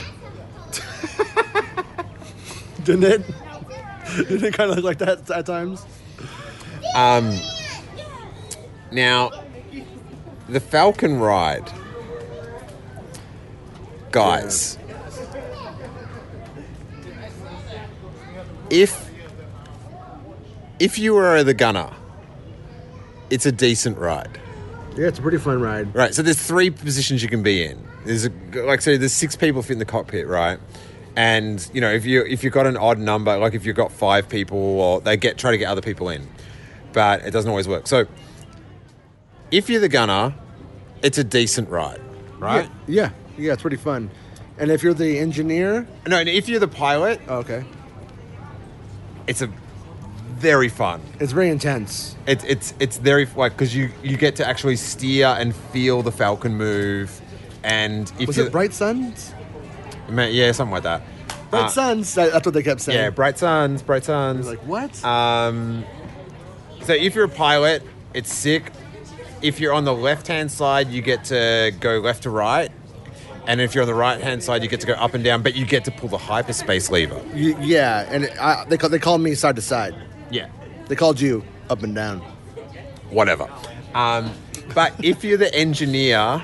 Didn't it? Didn't it kind of look like that at times? Now, the Falcon ride, guys. Yeah. If you were the gunner, it's a decent ride. Yeah, it's a pretty fun ride. Right, so there's 3 positions you can be in. There's 6 people fit in the cockpit, right? And if you've got an odd number, like if you've got 5 people, or they try to get other people in, but it doesn't always work. So if you're the gunner, it's a decent ride, right? Yeah, it's pretty fun. And if you're the engineer, and if you're the pilot, okay, it's a very fun. It's very intense. It's very because you get to actually steer and feel the Falcon move. And if was it Bright Suns? Yeah, something like that. Bright Suns. That's what they kept saying. Yeah, Bright Suns. You're like, what? So if you're a pilot, it's sick. If you're on the left-hand side, you get to go left to right. And if you're on the right-hand side, you get to go up and down, but you get to pull the hyperspace lever. Yeah, and they called me side to side. Yeah. They called you up and down. Whatever. But if you're the engineer,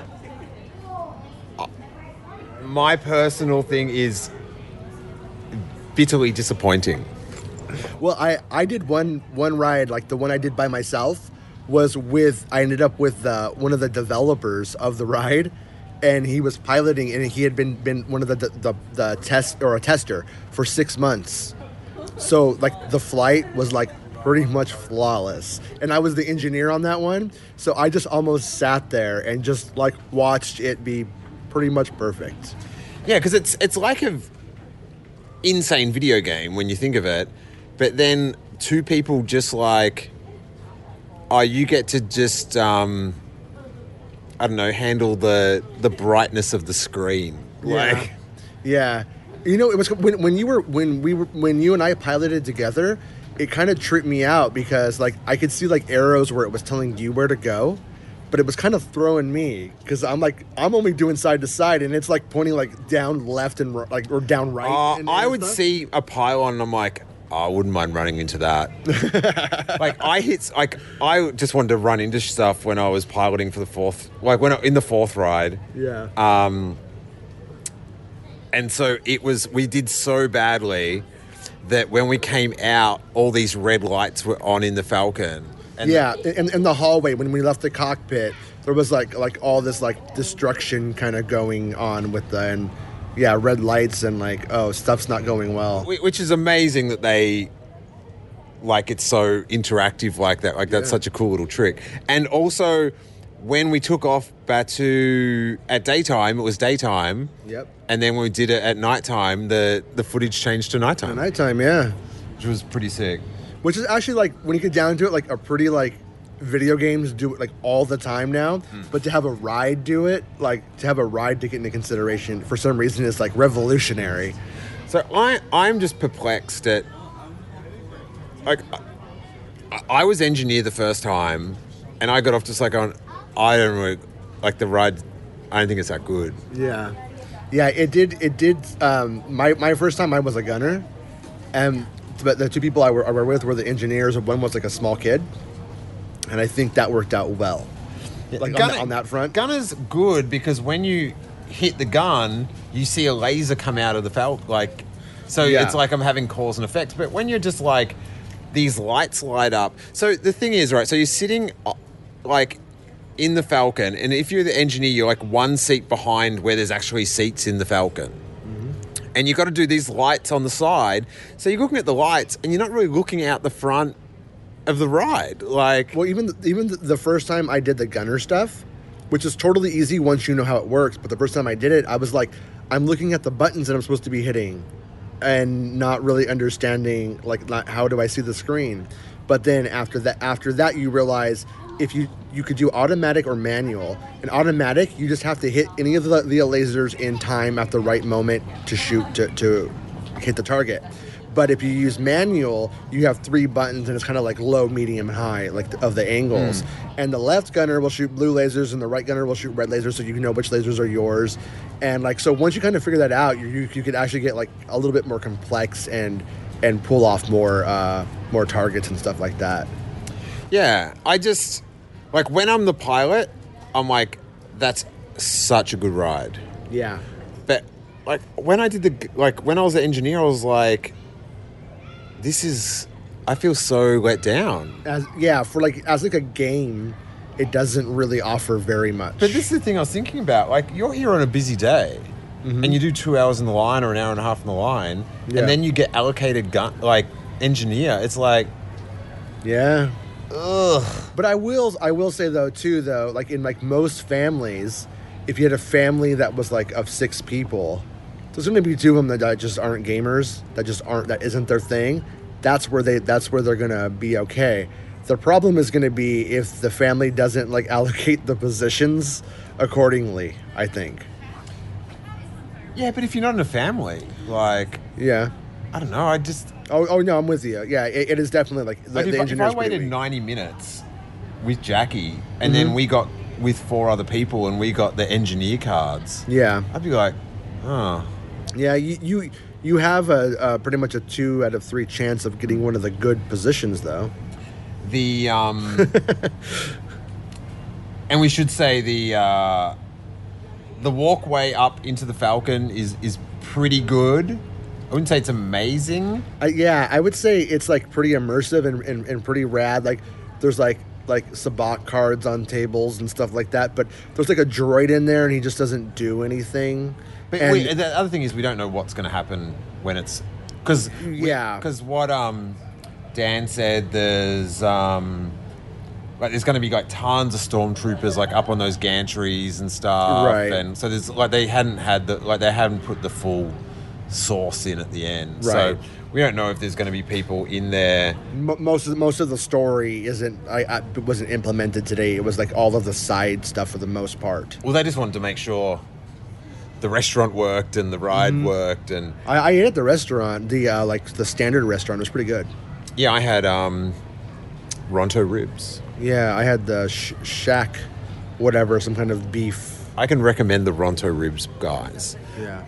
my personal thing is bitterly disappointing. Well, I did one ride, like the one I did by myself, I ended up with one of the developers of the ride, and he was piloting, and he had been one of the tester for 6 months. So like the flight was like pretty much flawless, and I was the engineer on that one. So I just almost sat there and just like watched it be pretty much perfect. Yeah, because it's like an insane video game when you think of it, but then 2 people just like, you get to just handle the brightness of the screen. Yeah. It was when you and I piloted together, it kind of tripped me out because like I could see like arrows where it was telling you where to go, but it was kind of throwing me because I'm only doing side to side, and it's like pointing like down left and or down right. I would see a pylon and I'm like, I wouldn't mind running into that. I just wanted to run into stuff when I was piloting for the fourth, in the 4th ride. Yeah. And so we did so badly that when we came out, all these red lights were on in the Falcon. And in the hallway, when we left the cockpit, there was like all this like destruction kind of going on with red lights and stuff's not going well. Which is amazing that they, it's so interactive like that. That's such a cool little trick. And also, when we took off Batuu at daytime, it was daytime. Yep. And then when we did it at nighttime, the footage changed to nighttime. To nighttime, yeah. Which was pretty sick. Which is actually, when you get down to it, a pretty, video games do it, all the time now. But to have a ride do it, to have a ride to get into consideration, for some reason, is, revolutionary. So I'm just perplexed at... I was engineer the first time, and I got off just going, I don't really... the ride, I don't think it's that good. Yeah. Yeah, it did. My first time I was a gunner, but the 2 people I were with were the engineers, and one was a small kid, and I think that worked out well. On that front. Gunner's good because when you hit the gun, you see a laser come out of the Falcon, it's like I'm having cause and effect. But when you're just these lights light up. So the thing is, right, so you're sitting in the Falcon, and if you're the engineer, you're like one seat behind where there's actually seats in the Falcon. And you've got to do these lights on the side. So you're looking at the lights and you're not really looking out the front of the ride. Like, well, even the first time I did the gunner stuff, which is totally easy once you know how it works, but the first time I did it, I was like, I'm looking at the buttons that I'm supposed to be hitting and not really understanding, like, how do I see the screen? But then after that, you realize if you could do automatic or manual. In automatic, you just have to hit any of the lasers in time at the right moment to shoot, to hit the target. But if you use manual, you have 3 buttons, and it's kind of like low, medium, and high, like of the angles. And the left gunner will shoot blue lasers, and the right gunner will shoot red lasers, so you know which lasers are yours. And like, so once you kind of figure that out, you could actually get like a little bit more complex and pull off more targets and stuff like that. Yeah, I just, like, when I'm the pilot, I'm like, that's such a good ride. Yeah. But like when I was the engineer, I was like, I feel so let down. As like a game, it doesn't really offer very much. But this is the thing I was thinking about. Like, you're here on a busy day, and you do 2 hours in the line or an hour and a half in the line, and then you get allocated engineer. It's like, yeah. Ugh. But I will say though, like in like most families, if you had a family that was like of 6 people, there's going to be 2 of them that just aren't gamers, that isn't their thing. That's where they're going to be okay. The problem is going to be if the family doesn't like allocate the positions accordingly, I think. Yeah, but if you're not in a family, like, yeah, I don't know. I just. Oh no, I'm with you. Yeah, it is definitely like the if I waited 90 minutes with Jackie, and then we got with 4 other people, and we got the engineer cards. Yeah, I'd be like, oh. Yeah, you have a pretty much a 2 out of 3 chance of getting one of the good positions, though. And we should say the walkway up into the Falcon is pretty good. I wouldn't say it's amazing. Yeah, I would say it's like pretty immersive and pretty rad. Like there's like sabacc cards on tables and stuff like that, but there's like a droid in there and he just doesn't do anything. But the other thing is we don't know what's going to happen when it's because what Dan said, there's going to be like tons of stormtroopers like up on those gantries and stuff, right? And so there's like they hadn't put the full source in at the end, right? So we don't know if there's going to be people in there. Most of the story wasn't implemented today. It was like all of the side stuff for the most part. Well, they just wanted to make sure the restaurant worked and the ride worked, and I ate at the restaurant. The standard restaurant was pretty good. Yeah, I had Ronto ribs. Yeah, I had the shack, whatever, some kind of beef. I can recommend the Ronto ribs, guys. Yeah.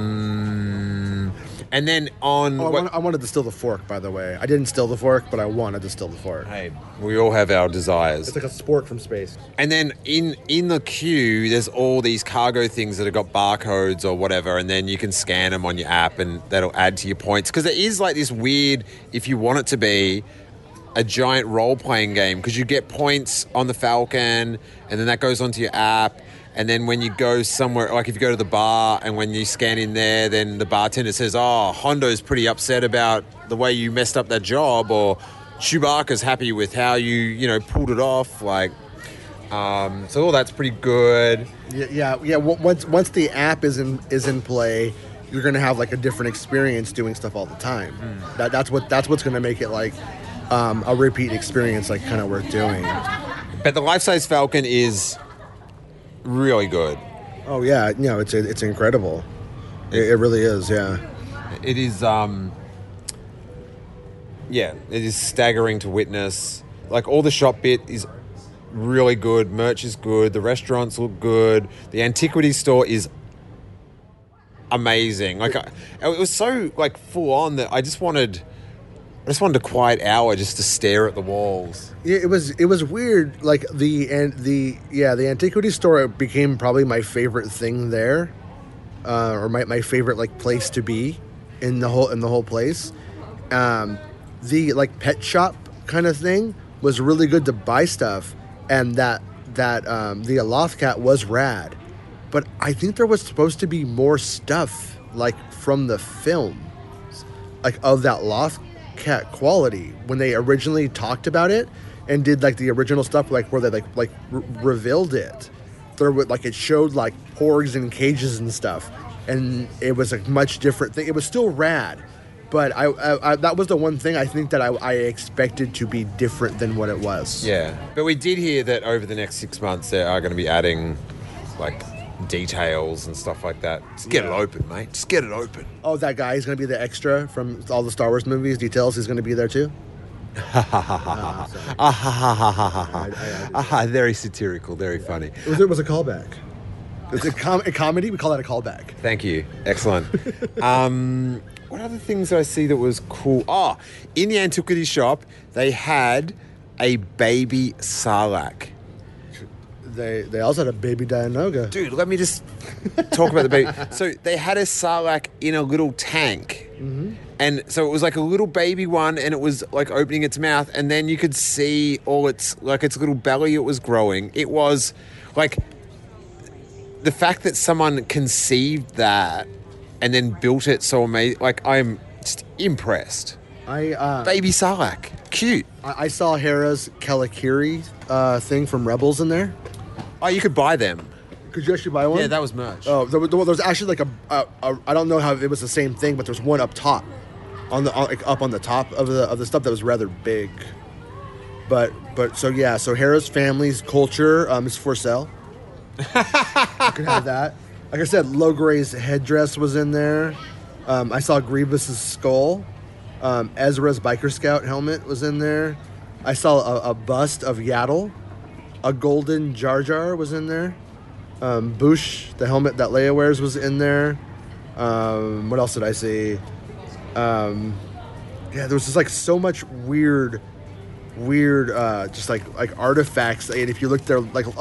And then on... I wanted to steal the fork, by the way. I didn't steal the fork, but I wanted to steal the fork. Hey, we all have our desires. It's like a sport from space. And then in the queue, there's all these cargo things that have got barcodes or whatever, and then you can scan them on your app, and that'll add to your points. Because it is like this weird, if you want it to be, a giant role-playing game, because you get points on the Falcon, and then that goes onto your app. And then when you go somewhere, like if you go to the bar and when you scan in there, then the bartender says, oh, Hondo's pretty upset about the way you messed up that job, or Chewbacca's happy with how you pulled it off. Like, so all that's pretty good. Yeah. Once the app is in play, you're going to have like a different experience doing stuff all the time. That's what's going to make it like a repeat experience, like kind of worth doing. But the life-size Falcon is really good. Oh yeah, it's incredible. It really is. Yeah, it is. It is staggering to witness. Like, all the shop bit is really good. Merch is good. The restaurants look good. The antiquity store is amazing. Like, it was so like full on that I just wanted a quiet hour just to stare at the walls. Yeah, it was weird. Like the antiquity store became probably my favorite thing there, or my favorite like place to be in the whole place. The like pet shop kind of thing was really good to buy stuff, and that that the Aloth Cat was rad, but I think there was supposed to be more stuff like from the film, like of that Aloth Cat quality when they originally talked about it and did like the original stuff, like where they revealed it. There would like it showed like porgs and cages and stuff, and it was a much different thing. It was still rad, but I that was the one thing I think that I expected to be different than what it was. Yeah, but we did hear that over the next 6 months they are going to be adding like details and stuff like that. Just get it open, mate. Just get it open. Oh, that guy is going to be the extra from all the Star Wars movies. Details is going to be there too. Very satirical, very funny. It was a callback. It's a comedy. We call that a callback. Thank you. Excellent. What other things did I see that was cool? Oh, in the antiquity shop, they had a baby Sarlacc. They also had a baby Dianoga. Dude, let me just talk about the baby. So they had a Sarlacc in a little tank. Mm-hmm. And so it was like a little baby one, and it was like opening its mouth, and then you could see all its little belly it was growing. It was like the fact that someone conceived that and then built it so amazing. Like, I'm just impressed. Baby Sarlacc. Cute. I saw Hera's Kalikiri thing from Rebels in there. Oh, you could buy them. Could you actually buy one? Yeah, that was merch. Oh, there was actually like a I don't know how it was the same thing, but there's one up top, up on the top of the stuff that was rather big. But so Hera's family's culture is for sale. You can have that. Like I said, Logray's headdress was in there. I saw Grievous's skull. Ezra's biker scout helmet was in there. I saw a bust of Yaddle. A golden Jar Jar was in there. Boosh, the helmet that Leia wears, was in there. What else did I see? There was just like so much weird just like artifacts. And if you look there, like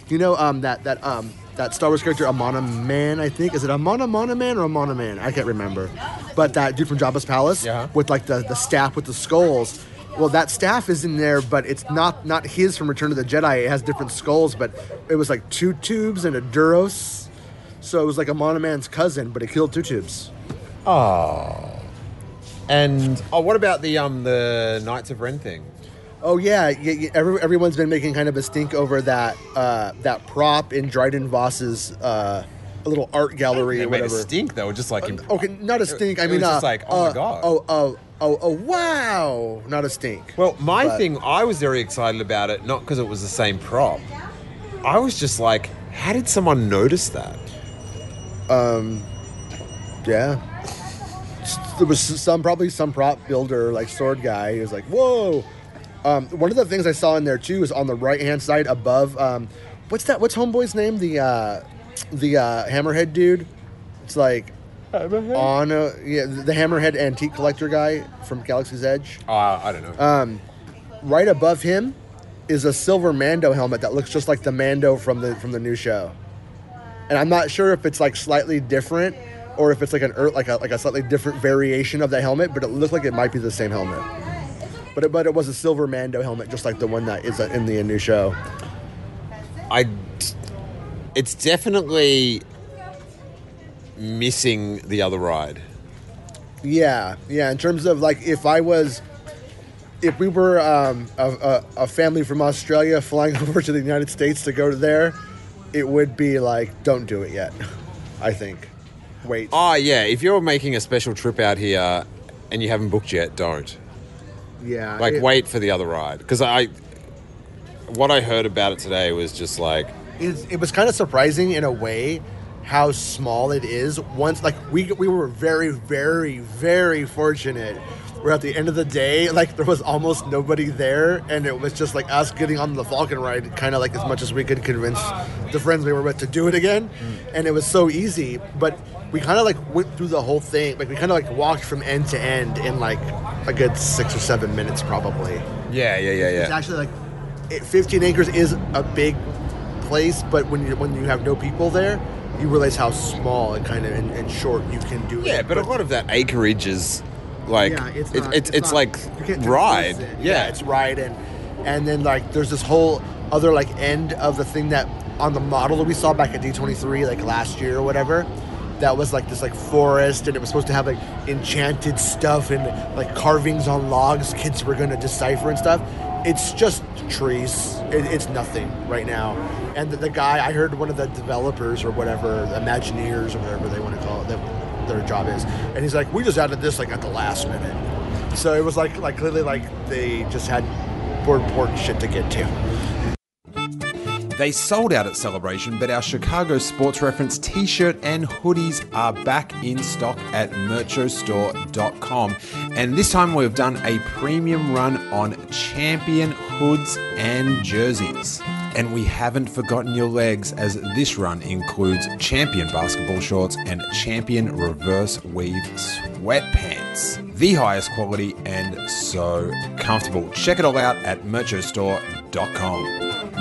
that Star Wars character Amana Man, I think. Is it Amana Man or Amana Man? I can't remember. But that dude from Jabba's palace with like the staff with the skulls. Well, that staff is in there, but it's not his from Return of the Jedi. It has different skulls, but it was like 2 tubes and a Duros. So it was like Amana Man's cousin, but it killed 2 tubes. Oh. And what about the Knights of Ren thing? Oh yeah, everyone's been making kind of a stink over that prop in Dryden Voss's little art gallery or whatever. Made a stink though, just like okay, not a stink. I mean, just like oh my god. Oh wow, not a stink. Well, my thing, I was very excited about it, not because it was the same prop. I was just like, how did someone notice that? Yeah. There was probably some prop builder, like sword guy, who was like, whoa. One of the things I saw in there too is on the right hand side above. What's Homeboy's name? The Hammerhead dude. It's like the Hammerhead antique collector guy from Galaxy's Edge. I don't know. Right above him is a silver Mando helmet that looks just like the Mando from the new show. And I'm not sure if it's like slightly different or if it's like a slightly different variation of the helmet, but it looked like it might be the same helmet. But it was a silver Mando helmet, just like the one that is in the new show. It's definitely missing the other ride. Yeah. In terms of like, if we were a family from Australia flying over to the United States to go to there, it would be like, don't do it yet. I think. Wait. Oh yeah, if you're making a special trip out here and you haven't booked yet, don't. Yeah. Wait for the other ride. Because what I heard about it today was just like... It was kind of surprising in a way how small it is. Once, like, we were very, very, very fortunate. Where at the end of the day, like, there was almost nobody there. And it was just like us getting on the Falcon ride, kind of like as much as we could convince the friends we were with to do it again. And it was so easy. But we kind of like went through the whole thing. Like, we kind of like walked from end to end in like a good 6 or 7 minutes probably. Yeah. It's actually like 15 acres is a big place, but when you have no people there, you realize how small and kind of and short you can do it. Yeah, but a lot of that acreage is like it's like ride. Yeah, it's ride and then like there's this whole other like end of the thing that on the model that we saw back at D23 like last year or whatever. That was like this like forest, and it was supposed to have like enchanted stuff and like carvings on logs kids were going to decipher and stuff. It's just trees. It's nothing right now. And the guy, I heard one of the developers or whatever, Imagineers or whatever they want to call it, their job is, and he's like, we just added this like at the last minute. So it was like clearly like they just had more important shit to get to. They sold out at Celebration, but our Chicago Sports Reference t-shirt and hoodies are back in stock at merchostore.com. And this time we've done a premium run on Champion hoods and jerseys. And we haven't forgotten your legs, as this run includes Champion basketball shorts and Champion reverse weave sweatpants. The highest quality and so comfortable. Check it all out at merchostore.com.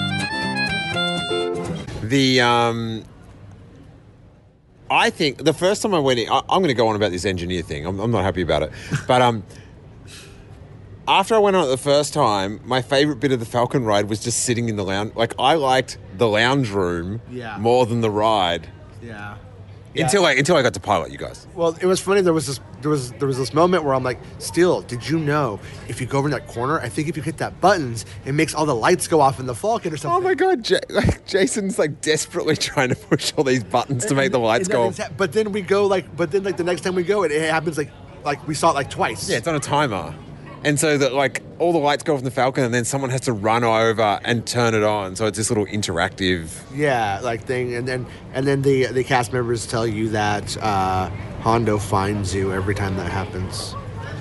I think the first time I went in, I'm going to go on about this engineer thing. I'm not happy about it. But after I went on it the first time, my favorite bit of the Falcon ride was just sitting in the lounge. Like, I liked the lounge room more than the ride. Yeah. Until I got to pilot you guys. Well, it was funny. There was this moment where I'm like, Steele, did you know if you go over in that corner, I think if you hit that buttons, it makes all the lights go off in the Falcon or something. Oh my God, Jason's like desperately trying to push all these buttons to make the lights go off. But then the next time we go, it happens like we saw it like twice. Yeah, it's on a timer. And so that like all the lights go off in the Falcon, and then someone has to run over and turn it on. So it's this little interactive thing. And then the cast members tell you that Hondo finds you every time that happens.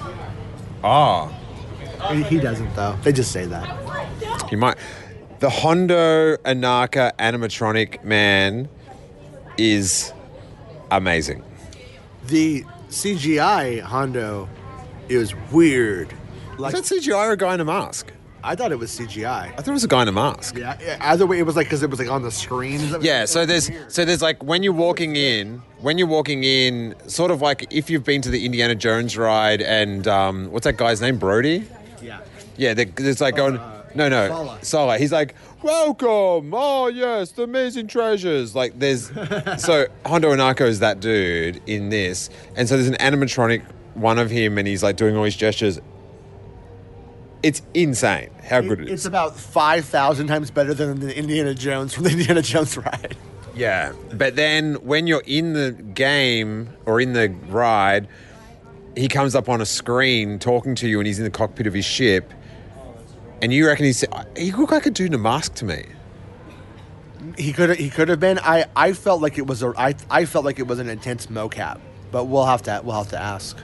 Oh. He doesn't though. They just say that. He might. The Hondo Anaka animatronic man is amazing. The CGI Hondo is weird. Is that CGI or a guy in a mask? I thought it was CGI. I thought it was a guy in a mask. Yeah. Either way, it was like because it was like on the screen. Yeah. So there's like when you're walking in, sort of like if you've been to the Indiana Jones ride and what's that guy's name? Brody. Yeah. Yeah. There's like going. No. Sala. He's like, welcome. Oh yes, the amazing treasures. Like there's. So Hondo Anaka is that dude in this, and so there's an animatronic one of him, and he's like doing all his gestures. It's insane how good it is. It's about 5,000 times better than the Indiana Jones from the Indiana Jones ride. Yeah, but then when you're in the game or in the ride, he comes up on a screen talking to you, and he's in the cockpit of his ship, and you reckon he looked like a dude in a mask to me. He could have been. I felt like it was I felt like it was an intense mocap, but we'll have to ask.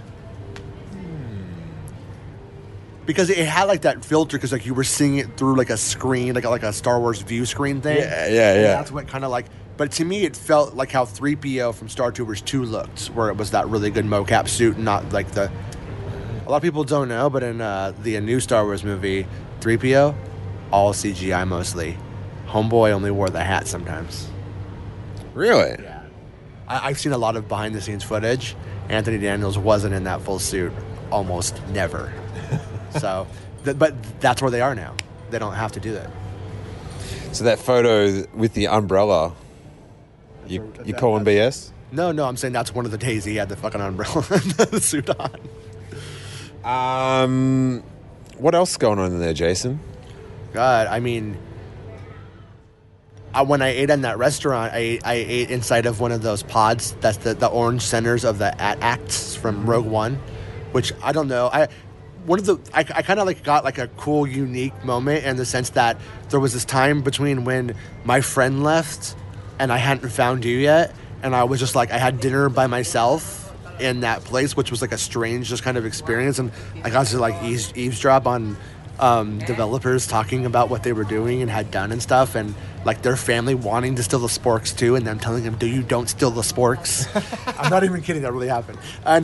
Because it had like that filter, because like you were seeing it through like a screen, like a Star Wars view screen thing. Yeah. And that's what kind of like. But to me, it felt like how 3PO from Star Troopers 2 looked, where it was that really good mocap suit, and not like the. A lot of people don't know, but in the new Star Wars movie, 3PO, all CGI mostly. Homeboy only wore the hat sometimes. Really? Yeah. I've seen a lot of behind the scenes footage. Anthony Daniels wasn't in that full suit almost never. So, but that's where they are now. They don't have to do that. So that photo with the umbrella, you calling BS? No, I'm saying that's one of the days he had the fucking umbrella and the suit on. What else is going on in there, Jason? God, I mean, when I ate in that restaurant, I ate inside of one of those pods. That's the orange centers of the acts from Rogue One, which I don't know. I kind of like got like a cool, unique moment in the sense that there was this time between when my friend left and I hadn't found you yet, and I was just like, I had dinner by myself in that place, which was like a strange just kind of experience, and I got to like eavesdrop on developers talking about what they were doing and had done and stuff, and like their family wanting to steal the sporks too, and them telling them, don't steal the sporks. I'm not even kidding, that really happened. And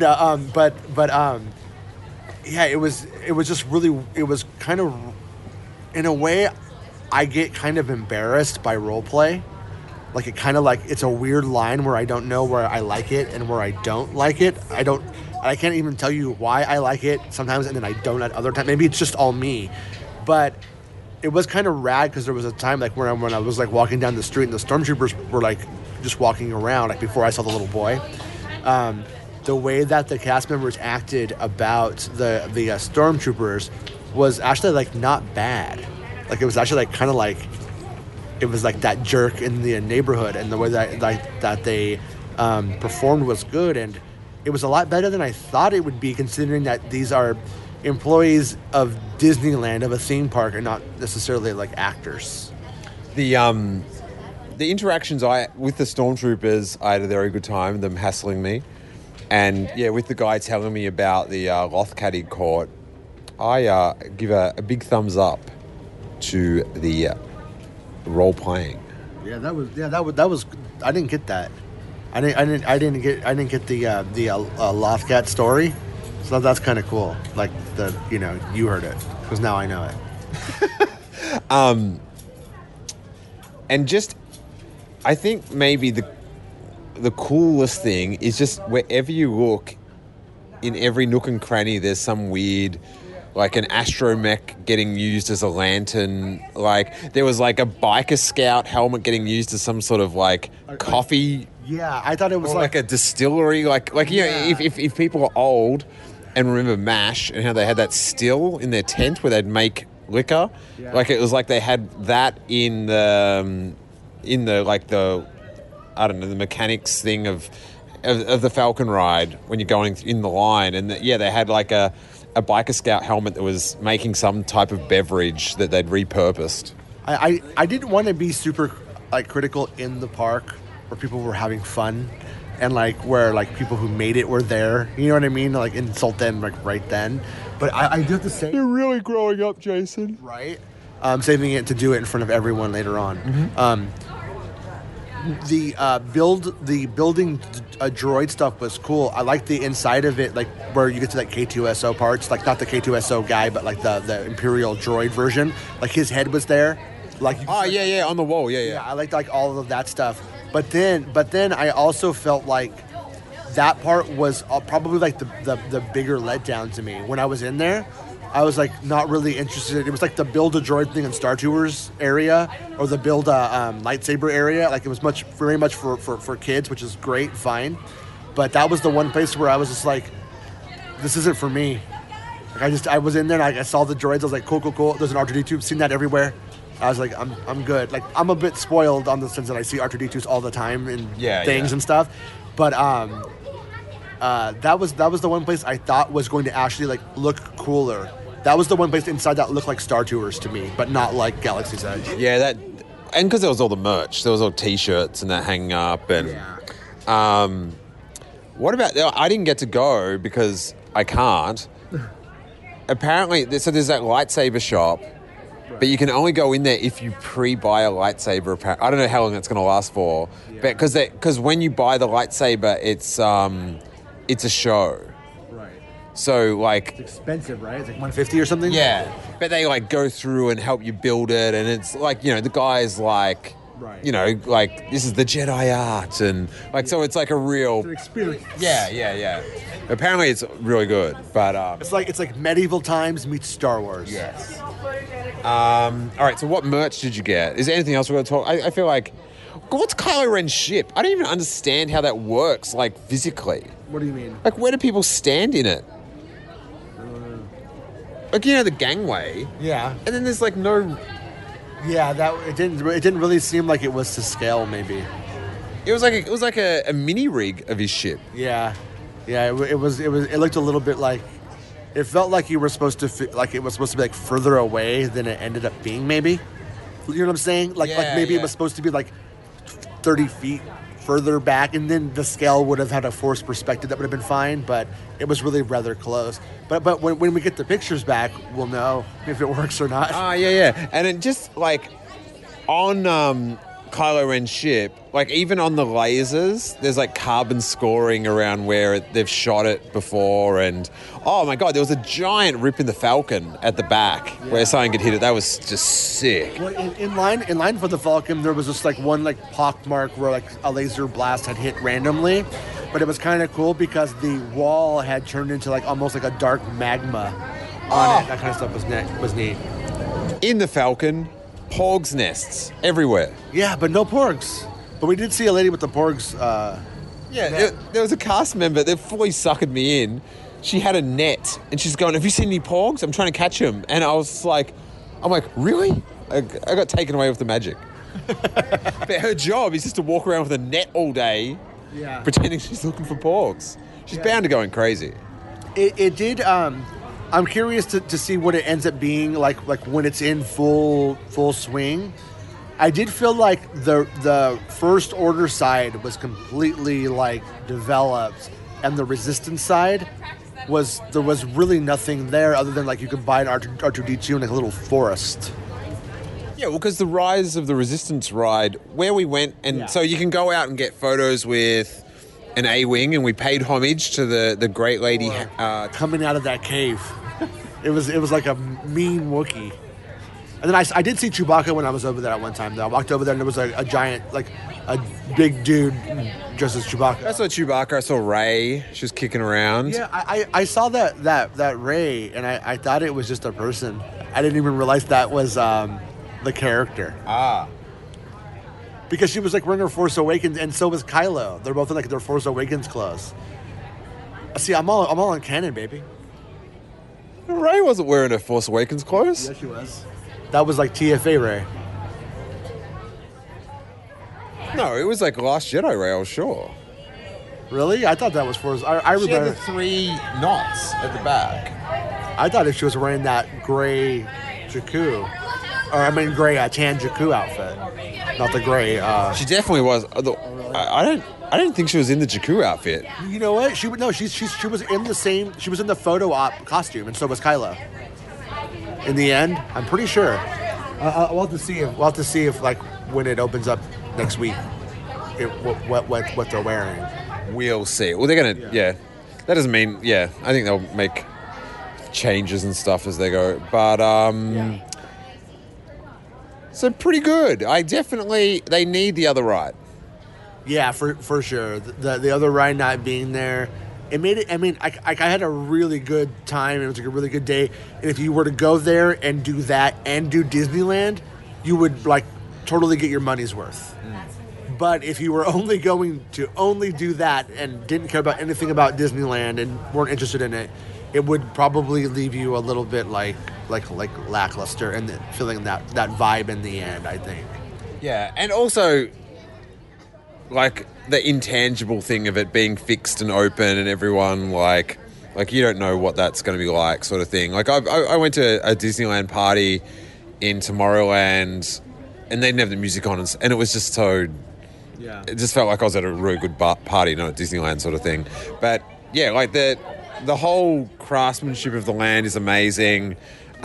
yeah, it was just really, it was kind of, in a way, I get kind of embarrassed by role play. Like it kind of like, it's a weird line where I don't know where I like it and where I don't like it. I can't even tell you why I like it sometimes, and then I don't at other times. Maybe it's just all me. But it was kind of rad because there was a time like when I was like walking down the street and the stormtroopers were like just walking around like before I saw the little boy. The way that the cast members acted about the stormtroopers was actually like not bad. Like it was actually like kind of like it was like that jerk in the neighborhood, and the way that they performed was good, and it was a lot better than I thought it would be, considering that these are employees of Disneyland, of a theme park, and not necessarily like actors. The interactions with the stormtroopers, I had a very good time, them hassling me. And yeah, with the guy telling me about the Lothcat he'd caught, I give a big thumbs up to the role playing. Yeah, that was. I didn't get that. I didn't get the Lothcat story, so that's kind of cool. Like you heard it because now I know it. And just, I think maybe the coolest thing is just wherever you look, in every nook and cranny, there's some weird, like an astromech getting used as a lantern. Like there was like a biker scout helmet getting used as some sort of like coffee. Yeah, I thought it was like a distillery. Like if people are old and remember MASH and how they had that still in their tent where they'd make liquor, like it was like they had that in the like the, I don't know, the mechanics thing of the Falcon ride when you're going in the line, and they had like a biker scout helmet that was making some type of beverage that they'd repurposed. I didn't want to be super like critical in the park where people were having fun and like where like people who made it were there. You know what I mean? Like insult them like right then. But I do have to say, you're really growing up, Jason. Right? Saving it to do it in front of everyone later on. Mm-hmm. The building a droid stuff was cool. I like the inside of it, like where you get to like K2SO parts, like not the K2SO guy, but like the Imperial droid version. Like his head was there. Like on the wall, yeah. I liked like all of that stuff. But then I also felt like that part was probably like the bigger letdown to me when I was in there. I was like not really interested. It was like the build a droid thing in Star Tours area, or the build a lightsaber area. Like it was very much for kids, which is great, fine. But that was the one place where I was just like, this isn't for me. Like I was in there and I saw the droids. I was like, cool. There's an R2-D2. Seen that everywhere. I was like, I'm good. Like I'm a bit spoiled on the sense that I see R2-D2s all the time in things and stuff. But that was the one place I thought was going to actually like look cooler. That was the one place inside that looked like Star Tours to me, but not like Galaxy's Edge. Yeah, and because there was all the merch, there was all T-shirts and that hanging up, and what about? I didn't get to go because I can't. Apparently, so there's that lightsaber shop, but you can only go in there if you pre-buy a lightsaber. I don't know how long that's going to last for, but because when you buy the lightsaber, it's a show. So, like... It's expensive, right? It's like $150 or something? Yeah. But they, like, go through and help you build it, and it's, like, the guy's, like... Right. Like, this is the Jedi art, and, like, so it's, like, a real... It's an experience. Yeah. Apparently it's really good, but... It's like medieval times meets Star Wars. Yes. All right, so what merch did you get? Is there anything else we're going to talk... I feel like... What's Kylo Ren's ship? I don't even understand how that works, like, physically. What do you mean? Like, where do people stand in it? Like, the gangway. Yeah. And then there's, like, no... Yeah, it didn't really seem like it was to scale, maybe. It was like a mini rig of his ship. Yeah. Yeah, it looked a little bit like... It felt like you were supposed to... Like, it was supposed to be, like, further away than it ended up being, maybe. You know what I'm saying? Like maybe it was supposed to be, like, 30 feet further back, and then the scale would have had a forced perspective that would have been fine, but it was really rather close. But when we get the pictures back, we'll know if it works or not. Yeah. And it just, like, on Kylo Ren's ship, like, even on the lasers, there's, like, carbon scoring around where they've shot it before, and, oh, my God, there was a giant rip in the Falcon at the back where something could hit it. That was just sick. Well, in line for the Falcon, there was just, like, one, like, pock mark where, like, a laser blast had hit randomly, but it was kind of cool because the wall had turned into, like, almost like a dark magma on it. That kind of stuff was neat. in the Falcon, porgs nests everywhere. Yeah, but no porgs. But we did see a lady with the porgs. There was a cast member that fully suckered me in. She had a net, and she's going, "Have you seen any porgs? I'm trying to catch them." And I was like, really? I got taken away with the magic. But her job is just to walk around with a net all day, pretending she's looking for porgs. She's bound to going crazy. It did. I'm curious to see what it ends up being like when it's in full swing. I did feel like the First Order side was completely like developed, and the Resistance side there was really nothing there other than like you could buy an R2-D2 in like a little forest. Yeah, well, because the Rise of the Resistance ride, where we went, and so you can go out and get photos with an A-Wing, and we paid homage to the great lady coming out of that cave. It was like a mean Wookiee. And then I did see Chewbacca when I was over there at one time, though. I walked over there and there was a giant, like a big dude dressed as Chewbacca. I saw Chewbacca. I saw Rey. She was kicking around. Yeah, I saw that Rey, and I thought it was just a person. I didn't even realize that was the character. Because she was like wearing her Force Awakens, and so was Kylo. They're both in like their Force Awakens clothes. See, I'm all on canon, baby. Rey wasn't wearing her Force Awakens clothes. Yeah, she was. That was like TFA Rey. No, it was like Last Jedi Rey, I was sure. Really? I thought that was Force. I remember. She had the 3 knots at the back. I thought if she was wearing that gray Jakku, gray tan Jakku outfit, not the gray. She definitely was. I didn't think she was in the Jakku outfit. You know what? She was in the same. She was in the photo op costume, and so was Kylo. In the end, I'm pretty sure. We'll have to see if like when it opens up next week, what they're wearing. We'll see. Well, they're gonna. Yeah. That doesn't mean. Yeah, I think they'll make changes and stuff as they go. But so pretty good. They need the other ride. Yeah, for sure. The other ride not being there, it made it. I mean, I had a really good time. It was like a really good day. And if you were to go there and do that and do Disneyland, you would like totally get your money's worth. But if you were only going to only do that and didn't care about anything about Disneyland and weren't interested in it, it would probably leave you a little bit like lackluster and feeling that vibe in the end, I think. Yeah, and also like the intangible thing of it being fixed and open and everyone like you don't know what that's going to be like, sort of thing. Like I went to a Disneyland party in Tomorrowland and they didn't have the music on and it was just so... Yeah. It just felt like I was at a really good party, not at Disneyland sort of thing. But yeah, like the whole craftsmanship of the land is amazing.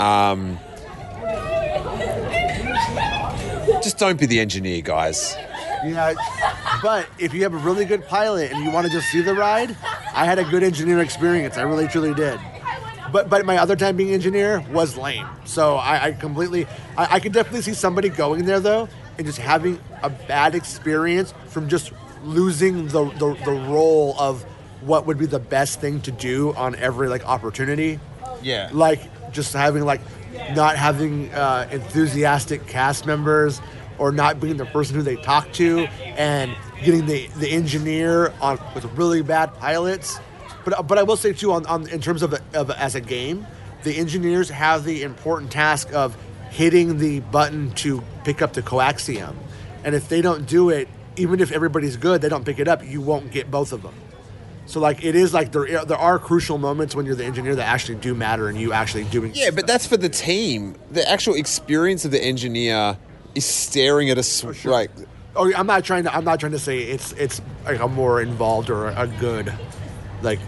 Just don't be the engineer, guys. Yeah, but if you have a really good pilot and you want to just see the ride, I had a good engineer experience. I really, truly did. But my other time being engineer was lame. So I could definitely see somebody going there, though, and just having a bad experience from just losing the role of what would be the best thing to do on every like opportunity. Yeah. Like just having like not having enthusiastic cast members or not being the person who they talk to and getting the engineer on with really bad pilots. But I will say too on in terms of as a game, the engineers have the important task of hitting the button to pick up the coaxium. And if they don't do it, even if everybody's good, they don't pick it up, you won't get both of them. So like it is like there are crucial moments when you're the engineer that actually do matter and you actually doing stuff. But that's for the team. The actual experience of the engineer is staring at us like I'm not trying to say it's like a more involved or a good like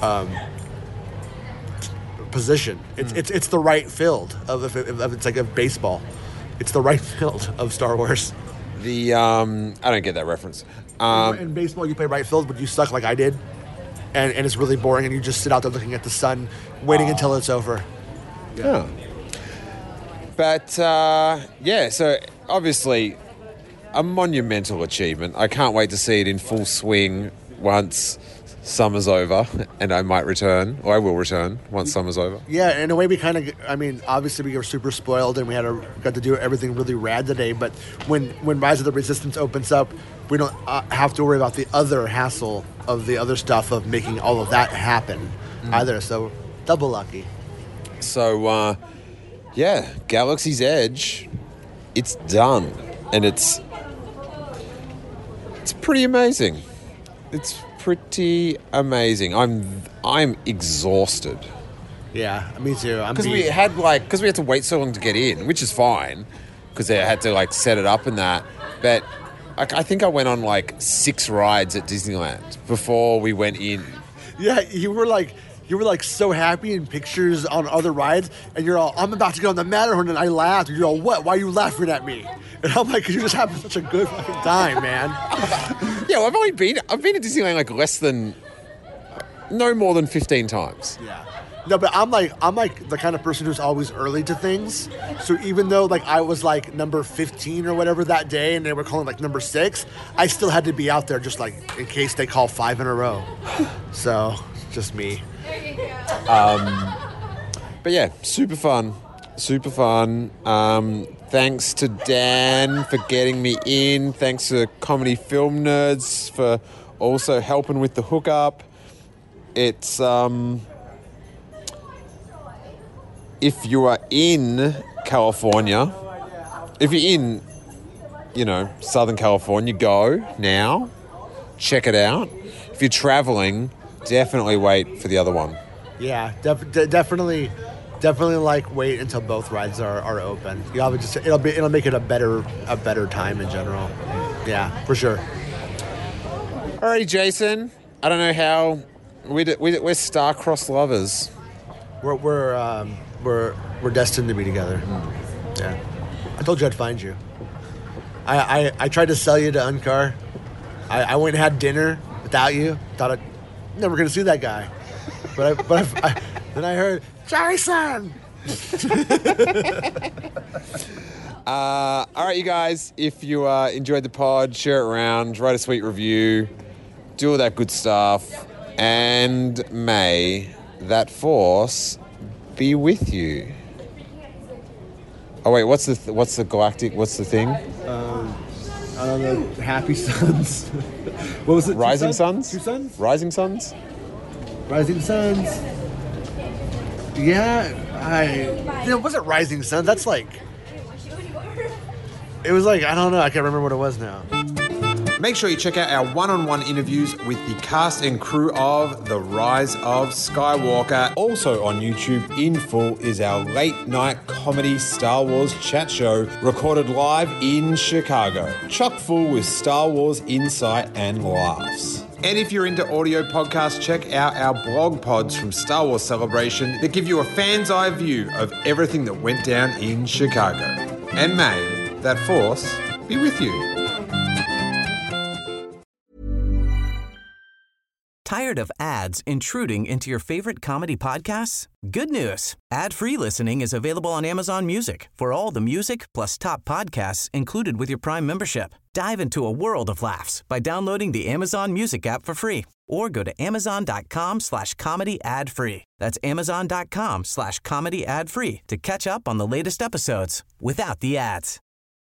position. It's the right field of if it's like a baseball. It's the right field of Star Wars. I don't get that reference. In baseball, you play right field, but you suck like I did, and it's really boring, and you just sit out there looking at the sun, waiting until it's over. Yeah. But so obviously a monumental achievement. I can't wait to see it in full swing once summer's over, and I might return, or I will return once summer's over. Yeah, in a way we kind of, I mean, obviously we were super spoiled and we got to do everything really rad today, but when Rise of the Resistance opens up, we don't have to worry about the other hassle of the other stuff of making all of that happen either, so double lucky. So, yeah, Galaxy's Edge, it's done, and it's pretty amazing. It's pretty amazing. I'm exhausted. Yeah, me too. Because we had to wait so long to get in, which is fine, because they had to set it up and that. But I think I went on 6 rides at Disneyland before we went in. Yeah, you were so happy in pictures on other rides, and you're all, I'm about to go on the Matterhorn, and I laughed. And you're all, what? Why are you laughing at me? And I'm like, because you're just having such a good fucking time, man. Yeah, well, I've been to Disneyland no more than 15 times. Yeah. No, but I'm like the kind of person who's always early to things. So even though I was number 15 or whatever that day, and they were calling number 6, I still had to be out there just in case they call 5 in a row. So just me. But yeah, super fun. Thanks to Dan for getting me in. Thanks to Comedy Film Nerds for also helping with the hookup. It's if you are in California, if you're in, Southern California, go now. Check it out. If you're traveling, definitely wait for the other one. Yeah, definitely wait until both rides are open. It'll make it a better time in general. Yeah, for sure. Alrighty, Jason. I don't know how we're star-crossed lovers. We're destined to be together. Yeah, I told you I'd find you. I tried to sell you to Uncar. I went and had dinner without you. Thought I'm never gonna see that guy, but then I heard Jason. All right, you guys. If you enjoyed the pod, share it around. Write a sweet review. Do all that good stuff. And may that force be with you. Oh wait, what's the thing? I don't know. Happy Suns. What was it? Rising Suns? 2 Suns? Rising Suns? Rising Suns. Yeah, it wasn't Rising Suns. That's it was I don't know. I can't remember what it was now. Make sure you check out our one-on-one interviews with the cast and crew of The Rise of Skywalker. Also on YouTube in full is our late-night comedy Star Wars chat show recorded live in Chicago. Chock full with Star Wars insight and laughs. And if you're into audio podcasts, check out our blog pods from Star Wars Celebration that give you a fan's eye view of everything that went down in Chicago. And may that force be with you. Tired of ads intruding into your favorite comedy podcasts? Good news. Ad-free listening is available on Amazon Music for all the music plus top podcasts included with your Prime membership. Dive into a world of laughs by downloading the Amazon Music app for free or go to amazon.com/comedy ad-free. That's amazon.com/comedy ad-free to catch up on the latest episodes without the ads.